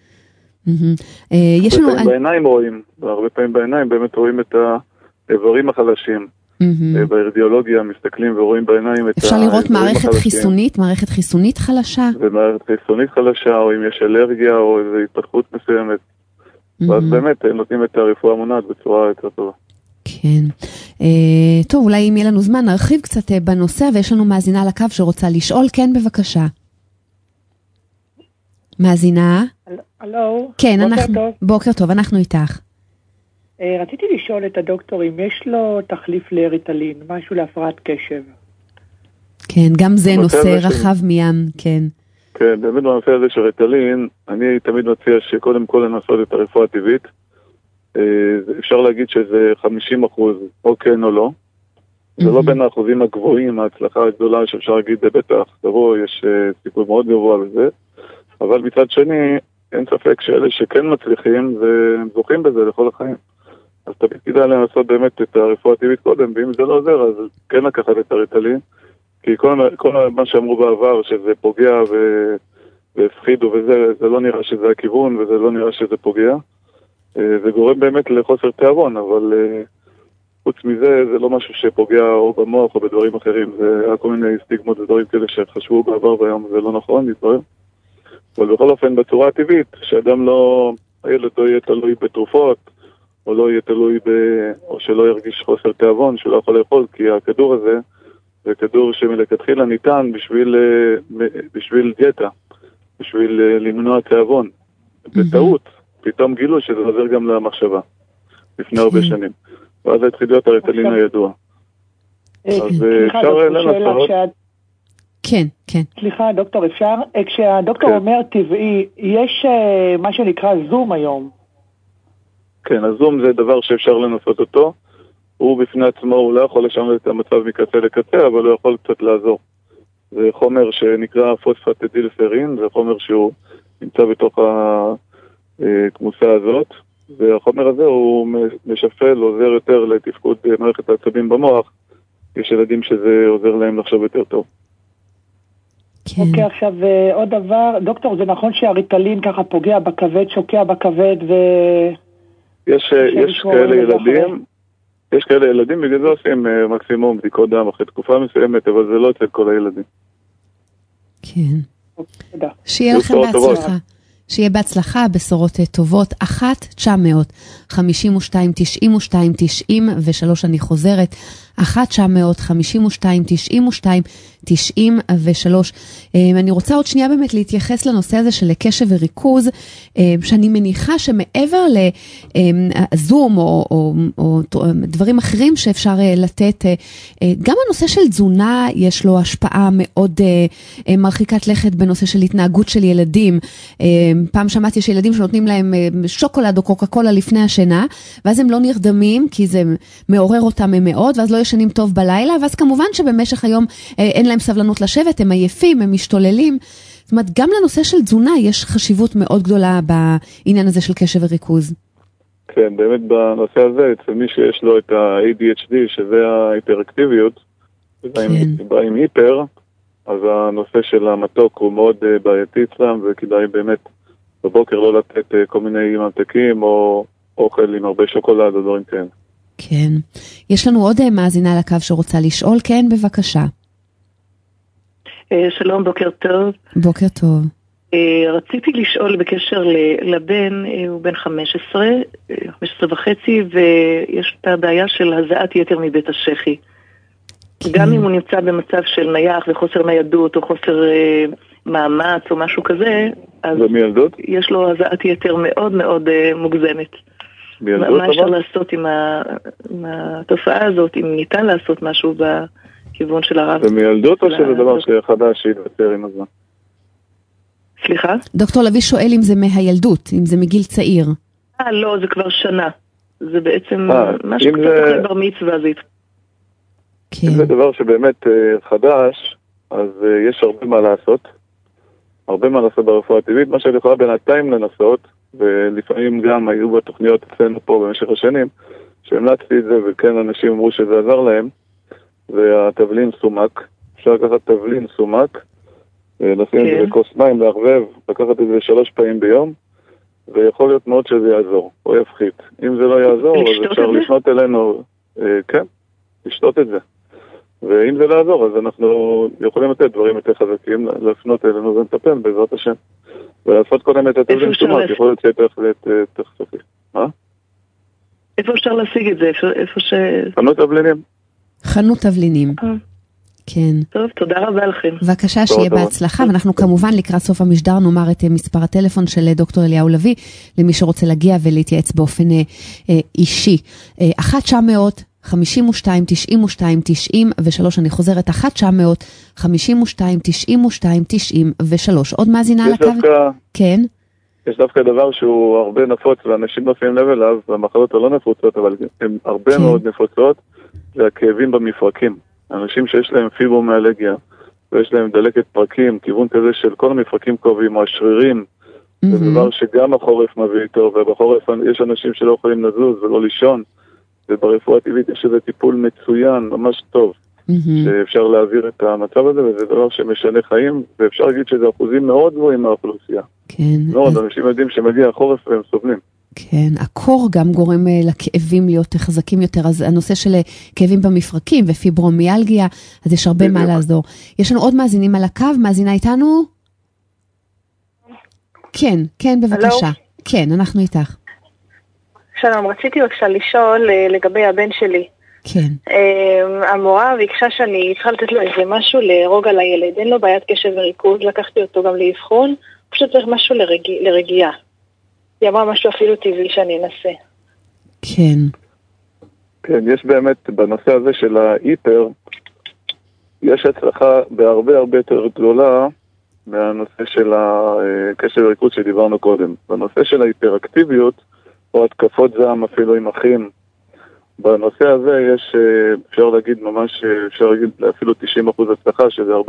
יש לנו... בעיניים רואים, הרבה פעמים בעיניים באמת רואים את האיברים החלשים. בארדיולוגיה מסתכלים ורואים בעיניים את... אפשר לראות מערכת חיסונית, מערכת חיסונית חלשה. ומערכת חיסונית חלשה, או אם יש אלרגיה או איזו התפתחות מסוימת. ואז באמת נותנים את הרפואה המונעת בצורה יותר טובה. כן. אה, טוב, אולי אם יהיה לנו זמן, נרחיב קצת אה, בנושא, ויש לנו מאזינה על הקו שרוצה לשאול. כן, בבקשה. מאזינה? הלו. כן, בוקר אנחנו, טוב. בוקר טוב, אנחנו איתך. אה, רציתי לשאול את הדוקטור אם יש לו תחליף לריטלין, משהו להפרעת קשב. כן, גם זה נושא רחב מים, כן. כן, באמת בנושא הזה של ריטלין, אני תמיד מציע שקודם כל לנסות את הרפואה הטבעית. אפשר להגיד שזה חמישים אחוז, או כן או לא. זה לא בין האחוזים הגבוהים, ההצלחה הגדולה שאפשר להגיד בטח, תבוא, יש סיכוי מאוד גבוה בזה. אבל מצד שני, אין ספק שאלה שכן מצליחים, והם זוכים בזה לכל החיים. אז תמיד כדאי לנסות באמת את הרפואה הטבעית קודם, ואם זה לא עוזר, אז כן לקחת את הריטלין. כי כל, כל מה שאמרו בעבר, שזה פוגע והפחידו וזה, זה לא נראה שזה הכיוון, וזה לא נראה שזה פוגע. זה גורם באמת לחוסר תיאבון, אבל חוץ מזה זה לא משהו שפוגע או במוח או בדברים אחרים. זה היה כל מיני סטיגמות ודברים כאלה שחשבו בעבר והיום זה לא נכון, מתברר. אבל בכל אופן בצורה הטבעית, שאדם לא, הילד לא יהיה תלוי בתרופות, או לא יהיה תלוי ב... או שלא ירגיש חוסר תיאבון, שלא יכול לאכול, כי הכדור הזה זה כדור שמלכתחילה ניתן בשביל, בשביל דיאטה, בשביל למנוע תיאבון. בטעות. פתאום גילו שזה עוזר גם למחשבה, לפני הרבה שנים. ואז התחיל להיות הריטלין הידוע. אז אפשר לנסות... כן, כן. סליחה, דוקטור, אפשר? כשהדוקטור אומר טבעי, יש מה שנקרא זום היום. כן, הזום זה דבר שאפשר לנסות אותו. הוא בפני עצמו, הוא לא יכול לשנות את המצב מקצה לקצה, אבל הוא יכול קצת לעזור. זה חומר שנקרא פוספטדילפרין, זה חומר שהוא נמצא בתוך ה... כמוסה הזאת, והחומר הזה הוא משפל, עוזר יותר לתפקוד מערכת העצבים במוח. יש ילדים שזה עוזר להם לחשוב יותר טוב. אוקיי, עכשיו עוד דבר, דוקטור, זה נכון שהריטלין ככה פוגע בכבד, שוקע בכבד ו... יש, יש כאלה ילדים, יש כאלה ילדים, בגלל זה עושים מקסימום בדיקות דם אחרי תקופה מסוימת, אבל זה לא אצל כל הילדים. כן. שיהיה לכם בהצלחה. שיהיה בהצלחה, בשורות טובות, אחת תשע מאות חמישים ושתיים תשעים ושתיים תשעים ושלוש, אני חוזרת, אחת תשע מאות חמישים ושתיים תשעים ושתיים תשעים ושלוש. אני רוצה עוד שנייה באמת להתייחס לנושא הזה של קשב וריכוז, שאני מניחה שמעבר לזום או, או, או דברים אחרים שאפשר לתת, גם הנושא של תזונה יש לו השפעה מאוד מרחיקת לכת בנושא של התנהגות של ילדים. פעם שמעתי שילדים שנותנים להם שוקולד או קוקה קולה לפני השינה, ואז הם לא נרדמים כי זה מעורר אותם מאוד, ואז לא ישנים טוב בלילה, ואז כמובן שבמשך היום אין להם סבלנות לשבת, הם עייפים, הם משתוללים. זאת אומרת, גם לנושא של תזונה יש חשיבות מאוד גדולה בעניין הזה של קשב וריכוז. כן, באמת בנושא הזה, אצל מי שיש לו את ה-איי די אייץ' די, שזה ההיפראקטיביות, בא עם היפר, אז הנושא של המתוק הוא מאוד בעייתי אצלם, וכדאי באמת בבוקר לא לתת כל מיני ממתקים או אוכל עם הרבה שוקולד או דברים כאלה. כן. יש לנו עוד מאזינה לקו שרוצה לשאול. כן, בבקשה. שלום, בוקר טוב. בוקר טוב. רציתי לשאול בקשר לבן, הוא בן חמש עשרה, חמש עשרה וחצי, ויש את הבעיה של הזעת יתר מבית השחי. גם אם הוא נמצא במצב של נייח וחוסר ניידות או חוסר מאמץ או משהו כזה, אז יש לו הזעת יתר מאוד מאוד מוגזמת. מה אפשר לעשות עם התופעה הזאת, אם ניתן לעשות משהו בכיוון של הרב? זה מילדות או שזה דבר שחדש שיתוותר עם הזמן? סליחה? דוקטור לוי שואל אם זה מהילדות, אם זה מגיל צעיר. אה, לא, זה כבר שנה. זה בעצם משהו קצת אחרי בר מצווה. אם זה דבר שבאמת חדש, אז יש הרבה מה לעשות. הרבה מה לעשות ברפואה הטבעית. מה שאני יכולה בינתיים לנסות, ולפעמים גם היו בתוכניות אצלנו פה במשך השנים, שהמלצתי את זה, וכן אנשים אמרו שזה עזר להם, והתבלין סומק. אפשר לקחת תבלין סומק, לשים את זה בכוס מים, להרבב, לקחת את זה שלוש פעמים ביום, ויכול להיות מאוד שזה יעזור, או יפחית. אם זה לא יעזור, אז אפשר לפנות אלינו, כן, לשתות את זה. ואם זה לא יעזור, אז אנחנו יכולים לתת דברים יותר חזקים, לפנות אלינו ונטפל בעזרת השם. ולעשות קודם את התבלין סומק, יכול להיות שתחלט תחסוכי. מה? איפה אפשר להשיג את זה? איפה ש... חנות תבלינים. חנות תבלינים. כן. טוב, תודה רבה לכם. בבקשה, שיהיה בהצלחה, ואנחנו כמובן לקראת סוף המשדר נאמר את מספר הטלפון של דוקטור אליהו לוי, למי שרוצה להגיע ולהתייעץ באופן אישי. אחת תשע מאות חמישים ושתיים תשעים ושתיים תשעים ושלוש, אני חוזרת, אחת תשע מאות חמישים ושתיים תשעים ושתיים תשעים ושלוש. עוד מאזינה על הקו? כן. יש דווקא דבר שהוא הרבה נפוץ, ואנשים לא שמים לב אליו, והמחלות הלא נפוצות, אבל הן הרבה מאוד נפוצות, זה הכאבים במפרקים. אנשים שיש להם פיברומיאלגיה, ויש להם דלקת פרקים, כיוון כזה של כל המפרקים כואבים, או השרירים, זה דבר שגם החורף מביא איתו, ובחורף יש אנשים שלא יכולים לזוז ולא לישון, וברפואה הטבעית יש איזה טיפול מצוין, ממש טוב, שאפשר להעביר את המצב הזה, וזה דבר שמשנה חיים, ואפשר להגיד שזה אחוזים מאוד גבוהים מהאוכלוסייה. כן. מאוד, אנשים יודעים שמגיע החורף והם סובלים. כן, הקור גם גורם לכאבים להיות חזקים יותר, אז הנושא של כאבים במפרקים ופיברומיאלגיה, אז יש הרבה מה לעזור. יש לנו עוד מאזינים על הקו, מאזינה איתנו? כן, כן, בבקשה. כן, אנחנו איתך. שלום, רציתי בבקשה לשאול לגבי הבן שלי. כן. המורה ביקשה שאני צריכה לתת לו איזה משהו לרוגע לילד, אין לו בעיית קשב וריכוז, לקחתי אותו גם לאבחון, פשוט צריך משהו לרגיע, לרגיעה. היא אמרה משהו אפילו טבעי שאני אנסה. כן. כן, יש באמת בנושא הזה של ההיפר, יש הצלחה בהרבה הרבה יותר גדולה מהנושא של הקשב וריכוז שדיברנו קודם. בנושא של ההיפראקטיביות, או התקפות זעם אפילו עם אחים, בנושא הזה יש, אפשר להגיד ממש, אפשר להגיד אפילו תשעים אחוז הצלחה, שזה הרבה.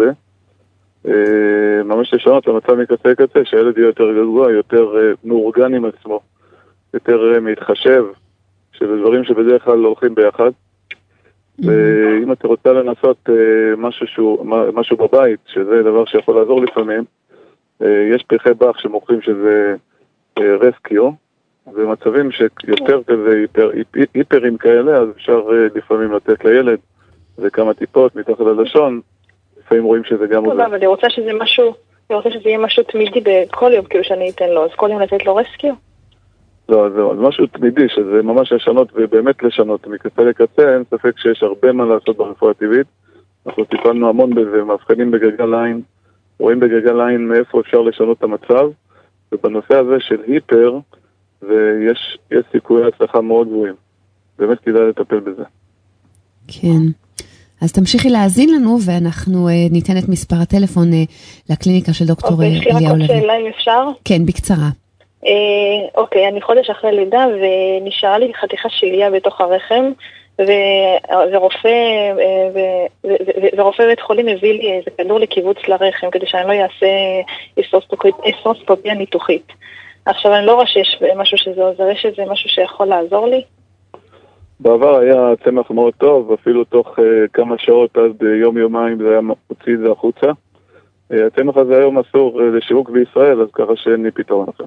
ממש לשנות למצב מקצה לקצה, שהילד יהיה יותר גדול, יותר מאורגן עם עצמו, יותר מתחשב, שזה דברים שבדרך כלל הולכים ביחד. ואם אתה רוצה לנסות משהו, שהוא, משהו בבית, שזה דבר שיכול לעזור לפעמים, יש פרחי באך שמוכרים שזה רסקיו, ומצבים שיותר כזה היפר, היפרים כאלה, אז אפשר לפעמים לתת לילד וכמה טיפות מתחת ללשון, לפעמים רואים שזה גם עוזר. אבל אני רוצה שזה משהו, אני רוצה שזה יהיה משהו תמידי בכל יום, כאילו שאני אתן לו, אז כל יום לתת לו רסקיו? לא, זהו, אז משהו תמידי, שזה ממש לשנות ובאמת לשנות מקצה לקצה, אין ספק שיש הרבה מה לעשות ברפואה הטבעית. אנחנו טיפלנו המון בזה, מאבחנים בגלגל עין, רואים בגלגל עין מאיפה אפשר לשנות את המצב, ובנושא הזה של היפר, ויש יש סיכויי הצלחה מאוד גבוהים. באמת כדאי לטפל בזה. כן. אז תמשיכי להאזין לנו, ואנחנו uh, ניתן את מספר הטלפון uh, לקליניקה של דוקטור אליהו לוי. אוקיי, יש לי רק עוד שאלה אם אפשר? כן, בקצרה. אה, אוקיי, אני חודש אחרי לידה, ונשארה לי חתיכה שליה בתוך הרחם, ורופא, ורופא בית חולים הביא לי איזה כדור לקיבוץ לרחם, כדי שאני לא אעשה איסטרוסקופיה ניתוחית. עכשיו, אני לא רואה שיש משהו שזה עוזר, יש איזה משהו שיכול לעזור לי? בעבר היה צמח מאוד טוב, אפילו תוך uh, כמה שעות, אז ביום יומיים זה היה מוציא את זה החוצה. Uh, הצמח הזה היום אסור uh, לשיווק בישראל, אז ככה שאין לי פתרון אחר.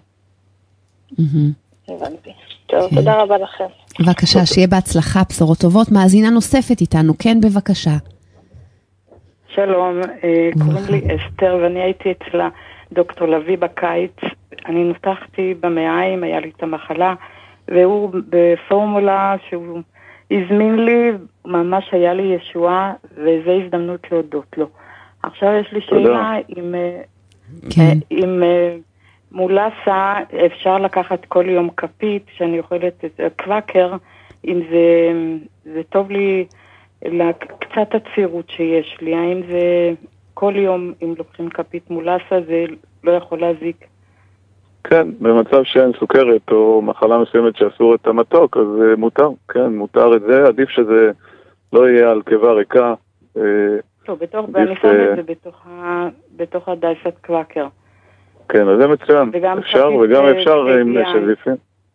הבנתי. טוב, תודה רבה לכם. בבקשה, שיהיה בהצלחה, בשורות טובות. מאזינה נוספת איתנו, כן, בבקשה. שלום, קוראים לי אסתר, ואני הייתי אצלה דוקטור לוי בקיץ. אני נותחתי במעיים, היה לי את המחלה, והוא בפורמולה שהוא הזמין לי, ממש היה לי ישועה, וזו הזדמנות להודות לו. עכשיו יש לי שאלה, אם, כן. אם מולסה אפשר לקחת כל יום כפית, שאני אוכלת את קוואקר, אם זה, זה טוב לי לקצת הצפירות שיש לי, האם זה כל יום, אם לוקחים כפית מולסה, זה לא יכול להזיק? כן, במצב שאין סוכרת או מחלה מסוימת שאסור את המתוק, אז uh, מותר, כן, מותר את זה, עדיף שזה לא יהיה על קיבה ריקה. Uh, טוב, בתוך, אני שם את זה בתוך, ה, בתוך הדייסת קוואקר. כן, אז זה מצוין, אפשר וגם אפשר עם שזיפים.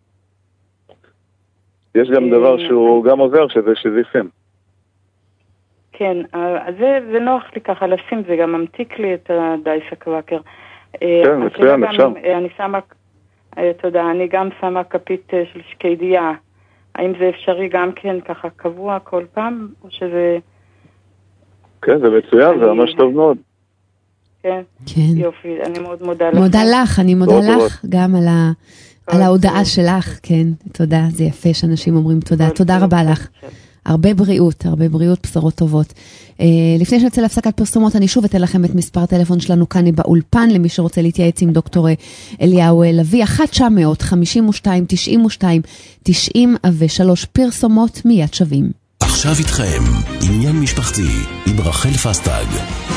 יש גם דבר שהוא גם עוזר, שזה שזיפים. כן, אז זה, זה נוח לי ככה לשים, זה גם ממתיק לי את הדייסת קוואקר. כן, מצוין, אפשר. אני שמה, תודה, אני גם שמה כפית של שקדייה. האם זה אפשרי גם כן ככה קבוע כל פעם, או שזה... כן, זה מצוין, זה ממש טוב מאוד. כן, יופי, אני מאוד מודה לך. מודה לך, אני מודה לך גם על ההודעה שלך, כן, תודה, זה יפה שאנשים אומרים תודה, תודה רבה לך. הרבה בריאות, הרבה בריאות, בשורות טובות. Uh, לפני שנצא להפסקת פרסומות, אני שוב אתן לכם את מספר הטלפון שלנו כאן באולפן, למי שרוצה להתייעץ עם דוקטור אליהו לוי, אחת תשע מאות חמישים ושתיים תשעים ושתיים תשעים ושלוש, פרסומות מיד שווים. עכשיו איתכם, עניין משפחתי עם רחל פסטג.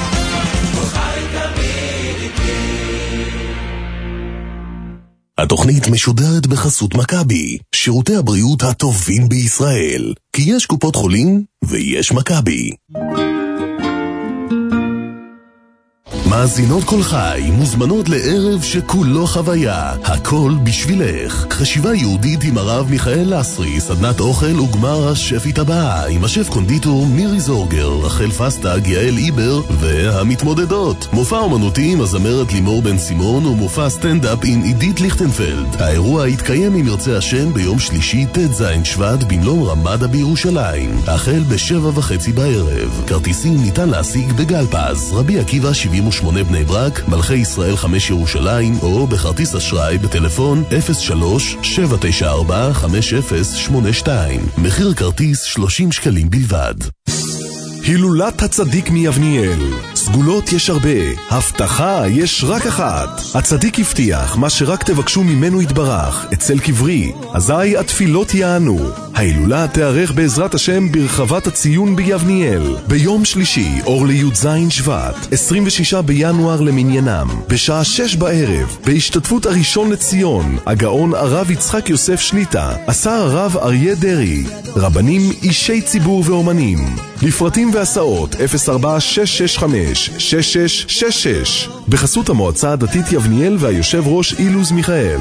התוכנית משודרת בחסות מכבי, שירותי הבריאות הטובים בישראל, כי יש קופות חולים ויש מכבי. מאזינות כל חי מוזמנות לערב שכולו חוויה, הכל בשבילך. חשיבה יהודית עם הרב מיכאל לסרי, סדנת אוכל וגמר השפית הבאה עם השף קונדיטור מירי זורגר, רחל פסטג, יעל איבר והמתמודדות. מופע אומנותי עם הזמרת לימור בן סימון ומופע סטנדאפ עם עידית ליכטנפלד. האירוע יתקיים עם ירצה השם ביום שלישי ט"ז שבט במלון רמדה בירושלים, החל בשבע וחצי בערב. כרטיסים ניתן להשיג בגלפז, רבי עקיבא שבעים ושמונה בני ברק, מלכי ישראל חמש ירושלים, או בכרטיס אשראי בטלפון אפס שלוש שבע תשע ארבע חמש אפס שמונה שתיים. מחיר כרטיס שלושים שקלים בלבד. הילולת הצדיק מיבניאל. סגולות יש הרבה, הבטחה יש רק אחת. הצדיק הבטיח מה שרק תבקשו ממנו יתברך, אצל קברי, אזי התפילות יענו. ההילולה תארך בעזרת השם ברחבת הציון ביבניאל, ביום שלישי, אור לי"ז שבט, עשרים ושישה בינואר למניינם, בשעה שש בערב, בהשתתפות הראשון לציון, הגאון הרב יצחק יוסף שליטה, השר הרב אריה דרי, רבנים, אישי ציבור ואומנים. לפרטים והסעות אפס ארבע שש שש חמש שש שש שש שש, בחסות המועצה הדתית יבניאל והיושב ראש אילוז מיכאל.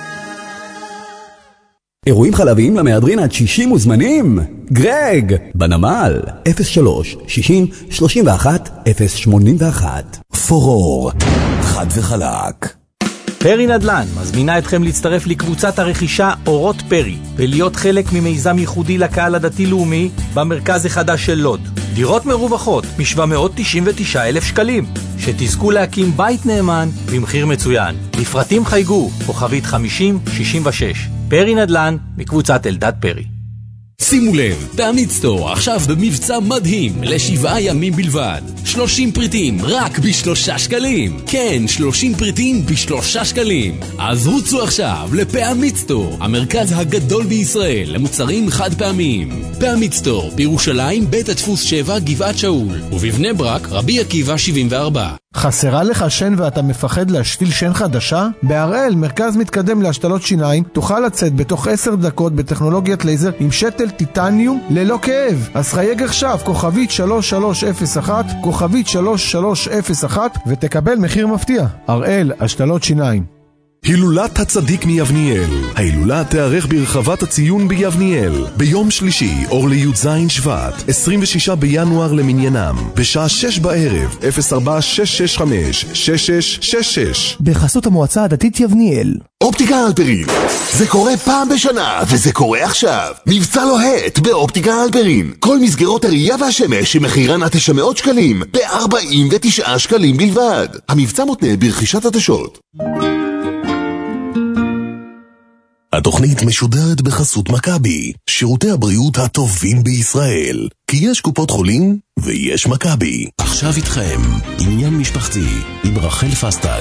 אירועים חלביים למהדרין עד שישים מוזמנים? גרג! בנמל אפס שלוש שישים שלושים ואחת אפס שמונים ואחת. פורור, חד וחלק. פרי נדל"ן מזמינה אתכם להצטרף לקבוצת הרכישה אורות פרי ולהיות חלק ממיזם ייחודי לקהל הדתי-לאומי במרכז החדש של לוד. דירות מרווחות מ-שבע מאות תשעים ותשעה אלף שקלים, שתזכו להקים בית נאמן במחיר מצוין. לפרטים חייגו כוכבית חמישים שישים ושש. פרי נדל"ן מקבוצת אלדד פרי. שימו לב, בעמית סטור עכשיו במבצע מדהים לשבעה ימים בלבד. שלושים פריטים רק בשלושה שקלים. כן, שלושים פריטים בשלושה שקלים. אז רוצו עכשיו לפעמית סטור, המרכז הגדול בישראל למוצרים חד פעמיים. פעמית סטור, בירושלים בית הדפוס שבע גבעת שאול, ובבני ברק רבי עקיבא שבעים וארבע. חסרה לך שן ואתה מפחד להשתיל שן חדשה? בהראל, מרכז מתקדם להשתלות שיניים, תוכל לצאת בתוך עשר דקות בטכנולוגיית לייזר עם שתל טיטניום ללא כאב. אז חייג עכשיו, כוכבית שלוש שלוש אפס אחת, כוכבית שלוש שלוש אפס אחת, ותקבל מחיר מפתיע. הראל, השתלות שיניים. הילולת הצדיק מיבניאל. ההילולה תארך ברחבת הציון ביבניאל ביום שלישי, אור לי"ז שבט, עשרים ושישה בינואר למניינם, בשעה שש בערב. אפס ארבע שש שש חמש שש שש שש שש. בחסות המועצה הדתית יבניאל. אופטיקה אלפרין, זה קורה פעם בשנה, וזה קורה עכשיו. מבצע לוהט באופטיקה אלפרין. כל מסגרות הראייה והשמש שמחירן עד תשע מאות שקלים ב-ארבעים ותשעה שקלים בלבד. המבצע מותנה ברכישת עדשות. התוכנית משודרת בחסות מכבי, שירותי הבריאות הטובים בישראל. כי יש קופות חולים ויש מכבי. עכשיו איתכם, עניין משפחתי עם רחל פסטג.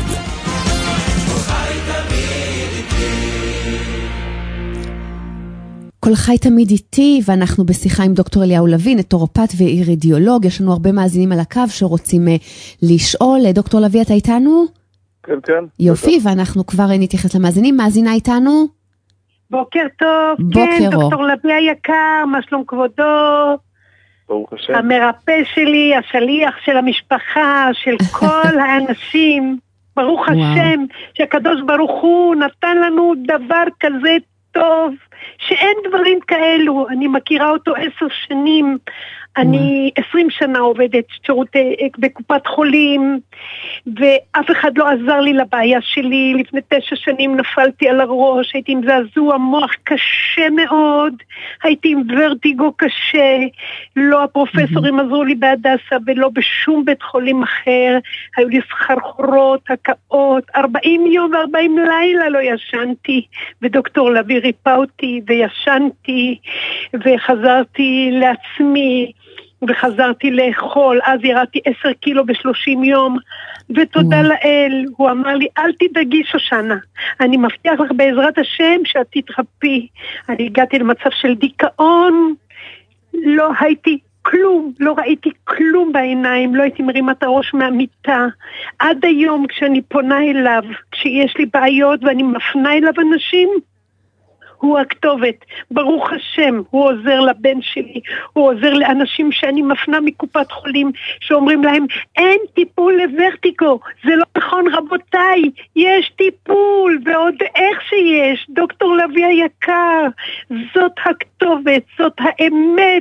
כל חי תמיד איתי, ואנחנו בשיחה עם דוקטור אליהו לוין, נטורופט ואירידיולוג. יש לנו הרבה מאזינים על הקו שרוצים לשאול. דוקטור לוי, אתה איתנו? כן, כן. יופי, ואנחנו כבר נתייחס למאזינים. מאזינה איתנו? בוקר טוב, בוקר כן, אור. דוקטור לוי היקר, מה שלום כבודו? ברוך השם. המרפא שלי, השליח של המשפחה, של כל האנשים, ברוך וואו. השם, שהקדוש ברוך הוא נתן לנו דבר כזה טוב, שאין דברים כאלו. אני מכירה אותו עשר שנים, אני עשרים שנה עובדת שירותי בקופת חולים, ואף אחד לא עזר לי לבעיה שלי. לפני תשע שנים נפלתי על הראש, הייתי עם זעזוע מוח קשה מאוד, הייתי עם ורטיגו קשה, לא הפרופסורים עזרו לי בהדסה ולא בשום בית חולים אחר, היו לי סחרחורות, הקאות, ארבעים יום וארבעים לילה לא ישנתי, ודוקטור לוי ריפא אותי וישנתי וחזרתי לעצמי וחזרתי לאכול. אז ירדתי עשר קילו בשלושים יום, ותודה לאל. הוא אמר לי, אל תדאגי שושנה, אני מבטיח לך בעזרת השם שאת תתרפי. אני הגעתי למצב של דיכאון, לא הייתי כלום, לא ראיתי כלום בעיניים, לא הייתי מרימה את הראש מהמיטה. עד היום כשאני פונה אליו, כשיש לי בעיות ואני מפנה אליו אנשים, הוא הכתובת. ברוך השם, הוא עוזר לבן שלי, הוא עוזר לאנשים שאני מפנה מקופת חולים, שאומרים להם, אין טיפול לוורטיגו. זה לא נכון רבותיי, יש טיפול, ועוד איך שיש. דוקטור לוי היקר, זאת הכתובת, זאת האמת.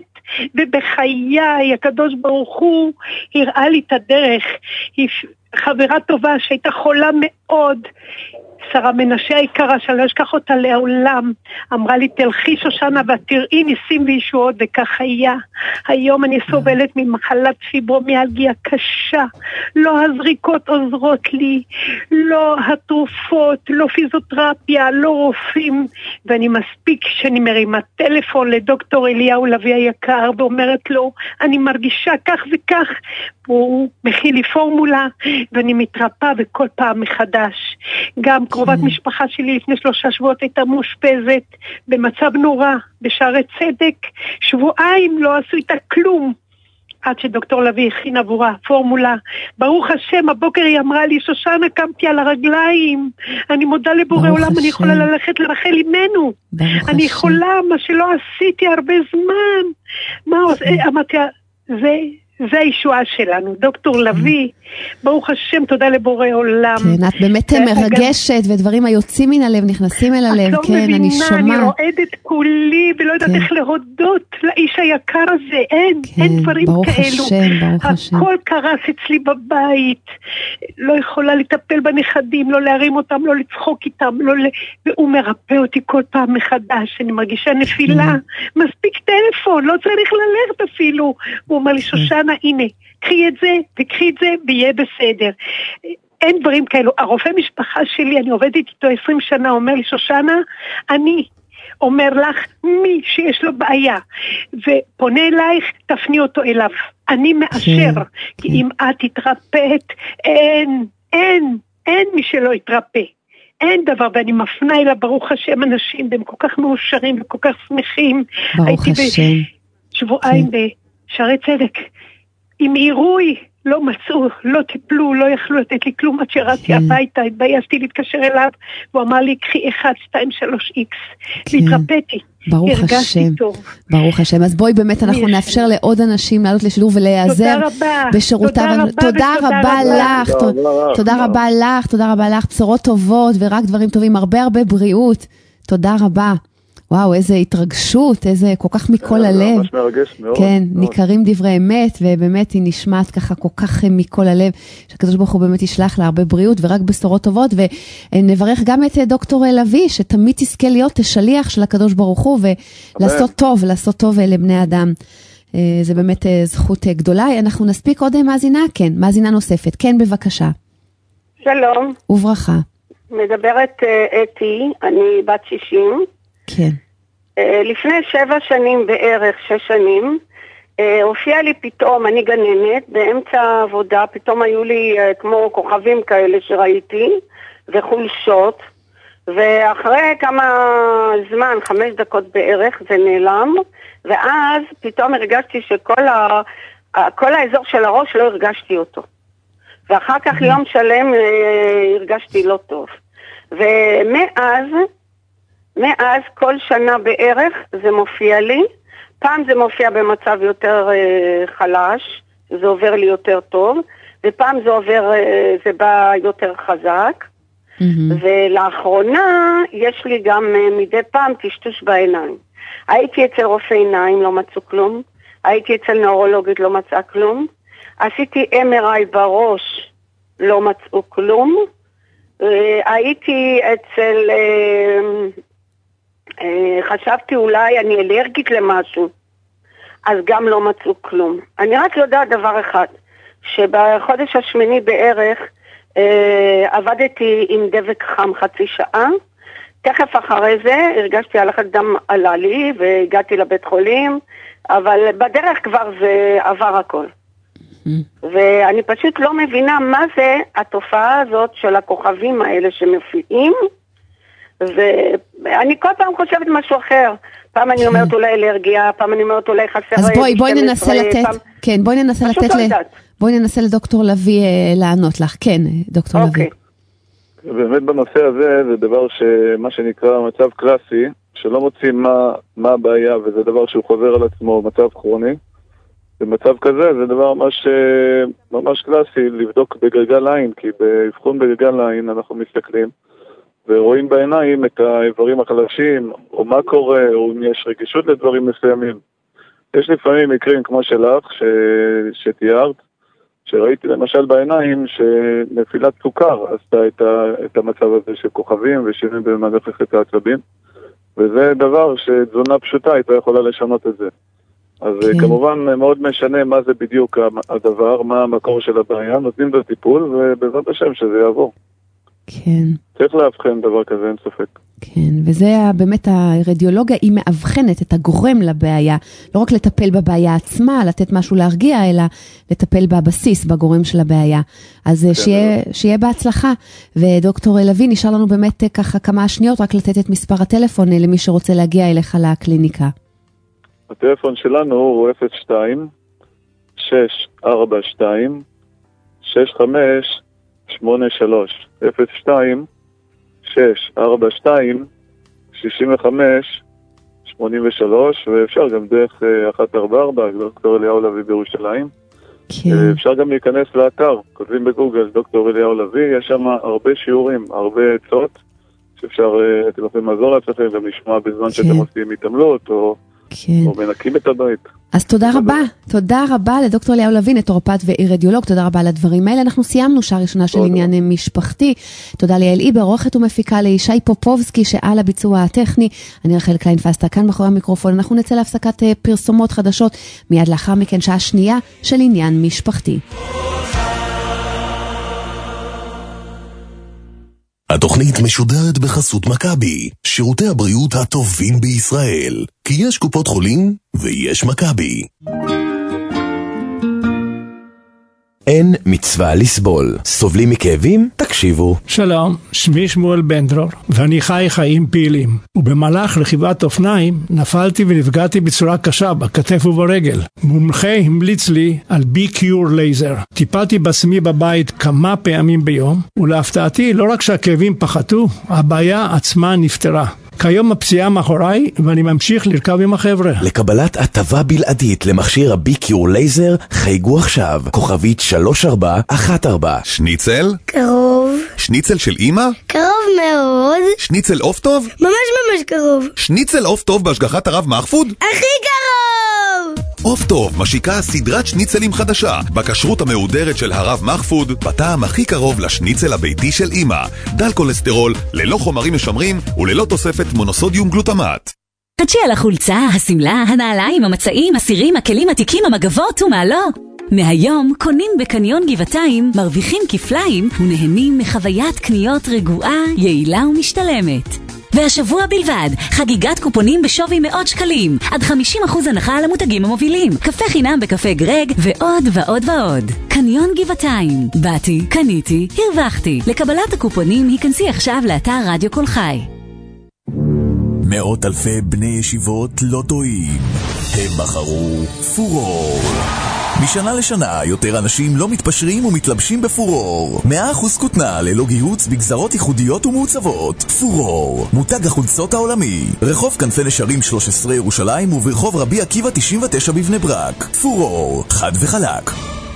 ובחיי הקדוש ברוך הוא הראה לי את הדרך. היא חברה טובה שהייתה חולה מאוד, שרה מנשה היקרה, שאני לא אשכח אותה לעולם, אמרה לי, תלכי שושנה ותראי ניסים וישועות, וכך היה. היום אני סובלת ממחלת פיברומיאלגיה קשה, לא הזריקות עוזרות לי, לא התרופות, לא פיזיותרפיה, לא רופאים, ואני מספיק שאני מרימה טלפון לדוקטור אליהו לוי היקר ואומרת לו, אני מרגישה כך וכך, הוא מכיל לי פורמולה ואני מתרפא וכל פעם מחדש. גם קרובת משפחה שלי לפני שלושה שבועות הייתה מאושפזת במצב נורא בשערי צדק, שבועיים לא עשו איתה כלום, עד שדוקטור לוי הכין עבורה פורמולה. ברוך השם, הבוקר היא אמרה לי, שושנה, קמתי על הרגליים, אני מודה לבורא עולם, אני יכולה ללכת לרחל אימנו, אני יכולה, מה שלא עשיתי הרבה זמן. מה אמרתי, זה זה הישועה שלנו, דוקטור לוי, ברוך השם, תודה לבורא עולם. כן, את באמת מרגשת, ודברים היוצאים מן הלב נכנסים אל הלב, כן, אני שומע. אני רועדת כולי, ולא יודעת איך להודות לאיש היקר הזה, אין, אין דברים כאלו. ברוך השם, ברוך השם. הכל קרס אצלי בבית, לא יכולה לטפל בנכדים, לא להרים אותם, לא לצחוק איתם, והוא מרפא אותי כל פעם מחדש, אני מרגישה נפילה, מספיק טלפון, לא צריך ללכת אפילו. הוא אומר לי, שושנה, הנה, קחי את זה, וקחי את זה, ויהיה בסדר. אין דברים כאלו. הרופא משפחה שלי, אני עובדת איתו עשרים שנה, אומר לי, שושנה, אני אומר לך, מי שיש לו בעיה ופונה אלייך, תפני אותו אליו. אני מאשר, כי אם את תתרפאת, אין, אין, אין מי שלא יתרפא. אין דבר, ואני מפנה אליו, ברוך השם, אנשים, והם כל כך מאושרים וכל כך שמחים. ברוך השם. הייתי בשבועיים בשערי צדק, עם עירוי, לא מצאו, לא טיפלו, לא יכלו לתת לי כלום, עד שירדתי הביתה, התביישתי להתקשר אליו, והוא אמר לי, קחי אחד, שתיים, שלוש, איקס, והתרפאתי. ברוך השם, ברוך השם. אז בואי באמת אנחנו נאפשר לעוד אנשים לעלות לשידור ולהיעזר בשירותיו. תודה רבה לך, תודה רבה לך, תודה רבה לך, בשורות טובות ורק דברים טובים, הרבה הרבה בריאות. תודה רבה. וואו, איזה התרגשות, איזה כל כך מכל הלב. ממש מרגש מאוד. כן, ניכרים דברי אמת, ובאמת היא נשמעת ככה כל כך מכל הלב, שהקדוש ברוך הוא באמת ישלח לה הרבה בריאות, ורק בשורות טובות, ונברך גם את דוקטור לוי, שתמיד תזכה להיות שליח של הקדוש ברוך הוא, ולעשות טוב, לעשות טוב לבני אדם. זה באמת זכות גדולה. אנחנו נספיק עוד מאזינה, כן, מאזינה נוספת. כן, בבקשה. שלום. וברכה. מדברת אתי, אני בת שישים. כן. לפני שבע שנים בערך, שש שנים, הופיע לי פתאום, אני גננת, באמצע העבודה, פתאום היו לי כמו כוכבים כאלה שראיתי, וחולשות, ואחרי כמה זמן, חמש דקות בערך, זה נעלם, ואז פתאום הרגשתי שכל ה... כל האזור של הראש לא הרגשתי אותו. ואחר כך יום שלם הרגשתי לא טוב. ומאז... מאז כל שנה בערך זה מופיע לי, פעם זה מופיע במצב יותר אה, חלש, זה עובר לי יותר טוב, ופעם זה עובר, אה, זה בא יותר חזק, mm-hmm. ולאחרונה יש לי גם אה, מדי פעם טשטוש בעיניים. הייתי אצל רופא עיניים, לא מצאו כלום, הייתי אצל נאורולוגית, לא מצאה כלום, עשיתי אם אר איי בראש, לא מצאו כלום, אה, הייתי אצל... אה, חשבתי אולי אני אלרגית למשהו, אז גם לא מצאו כלום. אני רק יודעת דבר אחד, שבחודש השמיני בערך אה, עבדתי עם דבק חם חצי שעה, תכף אחרי זה הרגשתי הלכת דם עלה לי והגעתי לבית חולים, אבל בדרך כבר זה עבר הכל. ואני פשוט לא מבינה מה זה התופעה הזאת של הכוכבים האלה שמופיעים, ואני כל פעם חושבת משהו אחר. פעם אני אומרת אולי אלרגיה, פעם אני אומרת אולי חסר... אז בואי, בואי ננסה לתת, כן, בואי ננסה לתת, בואי ננסה לדוקטור לוי לענות לך. כן, דוקטור לוי. באמת בנושא הזה זה דבר שמה שנקרא מצב קלאסי, שלא מוצאים מה, מה הבעיה, וזה דבר שהוא חוזר על עצמו, מצב כרוני. במצב כזה זה דבר ממש, ממש קלאסי לבדוק בגלגל עין, כי באבחון בגלגל עין אנחנו מסתכלים ורואים בעיניים את האיברים החלשים, או מה קורה, או אם יש רגישות לדברים מסוימים. יש לפעמים מקרים כמו שלך, ש... שתיארת, שראיתי למשל בעיניים שנפילת סוכר עשתה את, ה... את המצב הזה של כוכבים ושינוי במערכת העצבים, וזה דבר שתזונה פשוטה הייתה יכולה לשנות את זה. אז כן. כמובן מאוד משנה מה זה בדיוק הדבר, מה המקור של הבעיה, נותנים את הטיפול, ובעזרת השם שזה יעבור. כן. צריך להבחן דבר כזה, אין ספק. כן, וזה באמת הרדיולוגיה, היא מאבחנת את הגורם לבעיה, לא רק לטפל בבעיה עצמה, לתת משהו להרגיע, אלא לטפל בבסיס, בגורם של הבעיה. אז כן. שיהיה, שיהיה בהצלחה. ודוקטור לוי, נשאר לנו באמת ככה כמה שניות, רק לתת את מספר הטלפון למי שרוצה להגיע אליך לקליניקה. הטלפון שלנו הוא אפס שתיים שש ארבע שתיים שש חמש שמונה שלוש אפס שתיים שש ארבע שתיים שש חמש שמונה שלוש, ואפשר גם דרך אחת ארבע ארבע, דוקטור אליהו לוי בירושלים. כן. אפשר גם להיכנס לאתר, כותבים בגוגל דוקטור אליהו לוי, יש שם הרבה שיעורים, הרבה עצות, שאפשר, אתם יכולים לעזור לעצמכם, גם לשמוע בזמן כן. שאתם עושים התעמלות, או, כן. או מנקים את הבית. אז תודה רבה, תודה רבה לדוקטור אליהו לוי, נטורופט ורדיולוג, תודה רבה על הדברים האלה. אנחנו סיימנו שעה ראשונה של עניין משפחתי. תודה ליעל איבר, עורכת ומפיקה, לישי פופובסקי שעל הביצוע הטכני. אני רחל קליין-פסטה, כאן מאחורי המיקרופון. אנחנו נצא להפסקת פרסומות חדשות, מיד לאחר מכן שעה שנייה של עניין משפחתי. התוכנית משודרת בחסות מכבי, שירותי הבריאות הטובים בישראל. כי יש קופות חולים ויש מכבי. אין מצווה לסבול. סובלים מכאבים? תקשיבו. שלום, שמי שמואל בן דרור, ואני חי חיים פעילים. ובמהלך רכיבת אופניים נפלתי ונפגעתי בצורה קשה בכתף וברגל. מומחה המליץ לי על בי-קיור לייזר. טיפלתי בעצמי בבית כמה פעמים ביום, ולהפתעתי לא רק שהכאבים פחתו, הבעיה עצמה נפתרה. כיום הפציעה מאחוריי ואני ממשיך לרכב עם החבר'ה. לקבלת הטבה בלעדית למכשיר הבי-קיור לייזר חייגו עכשיו כוכבית שלוש ארבע אחת ארבע. שניצל? קרוב. שניצל של אמא? קרוב מאוד. שניצל אוף טוב? ממש ממש קרוב. שניצל אוף טוב בהשגחת הרב מחפוד? הכי קרוב! אוף טוב משיקה סדרת שניצלים חדשה בכשרות המהודרת של הרב מחפוד, בטעם הכי קרוב לשניצל הביתי של אמא, דל כולסטרול, ללא חומרים משמרים וללא תוספת מונוסודיום גלוטמט. חדשי על החולצה, הסמלה, הנעליים, המצעים, הסירים, הכלים, התיקים, המגבות ומה לא. מהיום קונים בקניון גבעתיים, מרוויחים כפליים ונהנים מחוויית קניות רגועה, יעילה ומשתלמת. והשבוע בלבד, חגיגת קופונים בשווי מאות שקלים, עד חמישים אחוז הנחה על המותגים המובילים, קפה חינם בקפה גרג, ועוד ועוד ועוד. קניון גבעתיים. באתי, קניתי, הרווחתי. לקבלת הקופונים היכנסי עכשיו לאתר רדיו כל חי. מאות אלפי בני ישיבות לא טועים. הם בחרו פורור. משנה לשנה יותר אנשים לא מתפשרים ומתלבשים בפורור. מאה אחוז כותנה ללא גיהוץ בגזרות ייחודיות ומעוצבות. פורור, מותג החולצות העולמי. רחוב כנפי נשרים שלוש עשרה ירושלים וברחוב רבי עקיבא תשעים ותשע בבני ברק. פורור, חד וחלק.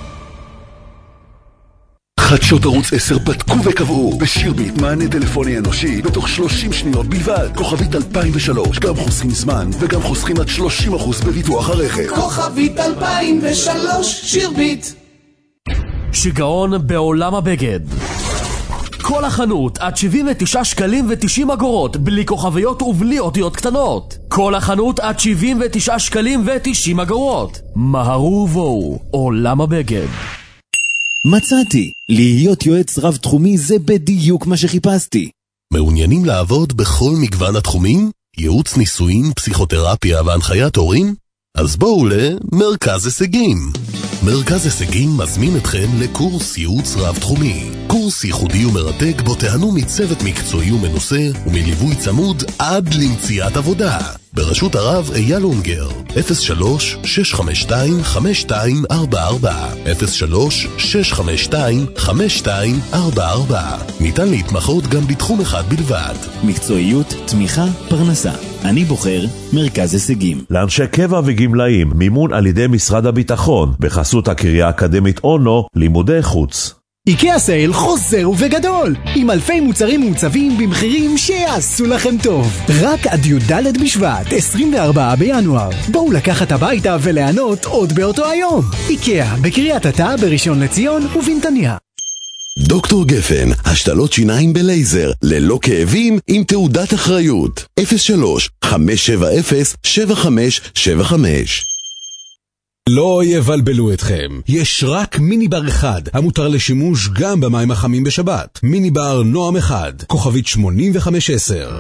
חדשות ערוץ עשר בדקו וקבעו בשירביט מענה טלפוני אנושי בתוך שלושים שניות בלבד. כוכבית אלפיים ושלוש, גם חוסכים זמן וגם חוסכים עד שלושים אחוז בביטוח הרכב. כוכבית אלפיים ושלוש, שירביט. שיגעון בעולם הבגד. כל החנות עד שבעים ותשעה שקלים ותשעים אגורות, בלי כוכביות ובלי אותיות קטנות. כל החנות עד שבעים ותשעה שקלים ותשעים אגורות. מהרו ובואו, עולם הבגד. מצאתי, להיות יועץ רב תחומי זה בדיוק מה שחיפשתי. מעוניינים לעבוד בכל מגוון התחומים? ייעוץ ניסויים, פסיכותרפיה והנחיית הורים? אז בואו למרכז הישגים. מרכז הישגים מזמין אתכם לקורס ייעוץ רב תחומי. קורס ייחודי ומרתק בו תהנו מצוות מקצועי ומנוסה ומליווי צמוד עד למציאת עבודה. ברשות הרב אייל אונגר, אפס שלוש שש חמש שתיים חמש שתיים ארבע ארבע, אפס שלוש שש חמש שתיים חמש שתיים ארבע ארבע. ניתן להתמחות גם בתחום אחד בלבד. מקצועיות, תמיכה, פרנסה. אני בוחר מרכז הישגים. לאנשי קבע וגמלאים, מימון על ידי משרד הביטחון, בחסות הקריה האקדמית אונו, לימודי חוץ. איקאה סייל חוזר ובגדול, עם אלפי מוצרים מעוצבים במחירים שיעשו לכם טוב. רק עד י"ד בשבט, עשרים וארבעה בינואר. בואו לקחת הביתה ולענות עוד באותו היום. איקאה, בקריית אתא, בראשון לציון ובנתניה. דוקטור גפן, השתלות שיניים בלייזר, ללא כאבים, עם תעודת אחריות. אפס שלוש חמש שבע אפס שבע חמש שבע חמש. לא יבלבלו אתכם, יש רק מיני בר אחד המותר לשימוש גם במים החמים בשבת. מיני בר נועם אחד, כוכבית שמונים וחמש עשר.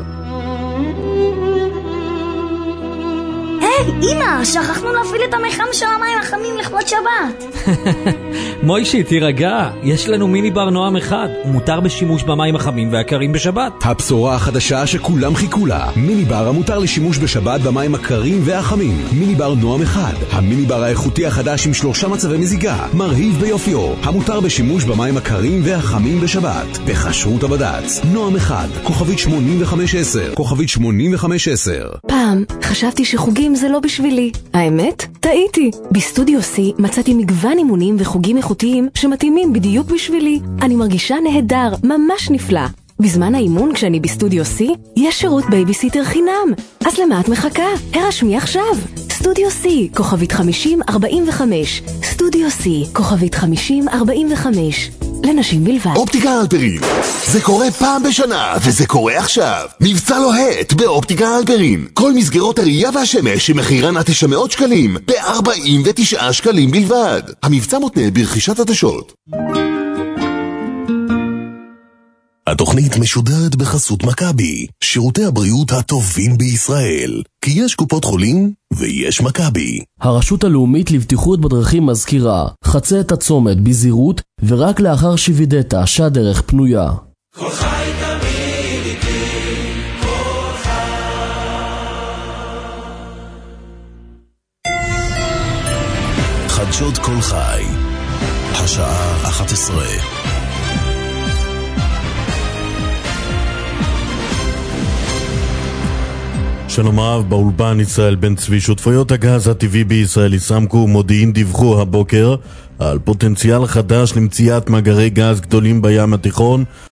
היי, אמא, שכחנו להפעיל את המחם של המים החמים לכבוד שבת. מוישי, תירגע, יש לנו מיני בר נועם אחד, הוא מותר בשימוש במים החמים והקרים בשבת. הבשורה החדשה שכולם חיכו לה, מיני בר המותר לשימוש בשבת במים הקרים והחמים. מיני בר נועם אחד, המיני בר האיכותי החדש עם שלושה מצבי מזיגה, מרהיב ביופיו, המותר בשימוש במים הקרים והחמים בשבת. בחשרות הבד"ץ, נועם אחד, כוכבית שמונים וחמש עשר, כוכבית שמונים וחמש עשר. פעם חשבתי שחוגים זה לא בשבילי. האמת? טעיתי. בסטודיו C מצאתי מגוון אימונים וחוגים איכותיים שמתאימים בדיוק בשבילי. אני מרגישה נהדר, ממש נפלא. בזמן האימון כשאני בסטודיו C, יש שירות בייביסיטר חינם. אז למה את מחכה? הרשמי עכשיו. סטודיו C, כוכבית חמישים ארבעים וחמש. סטודיו C, כוכבית חמישים ארבעים וחמש. לנשים בלבד. אופטיקה הלפרין. זה קורה פעם בשנה, וזה קורה עכשיו. מבצע לוהט באופטיקה הלפרין. כל מסגרות הראייה והשמש שמחירן עד תשע מאות שקלים, ב-ארבעים ותשעה שקלים בלבד. המבצע מותנה ברכישת עדשות. התוכנית משודרת בחסות מכבי, שירותי הבריאות הטובים בישראל, כי יש קופות חולים ויש מכבי. הרשות הלאומית לבטיחות בדרכים מזכירה, חצה את הצומת בזהירות ורק לאחר שווידאת שהדרך פנויה. כל חי תמיד איתי, כל חי. חדשות כל חי, השעה אחת עשרה. שלום רב, באולפן ישראל בן צבי. שותפויות הגז הטבעי בישראל יסמקו מודיעין דיווחו הבוקר על פוטנציאל חדש למציאת מאגרי גז גדולים בים התיכון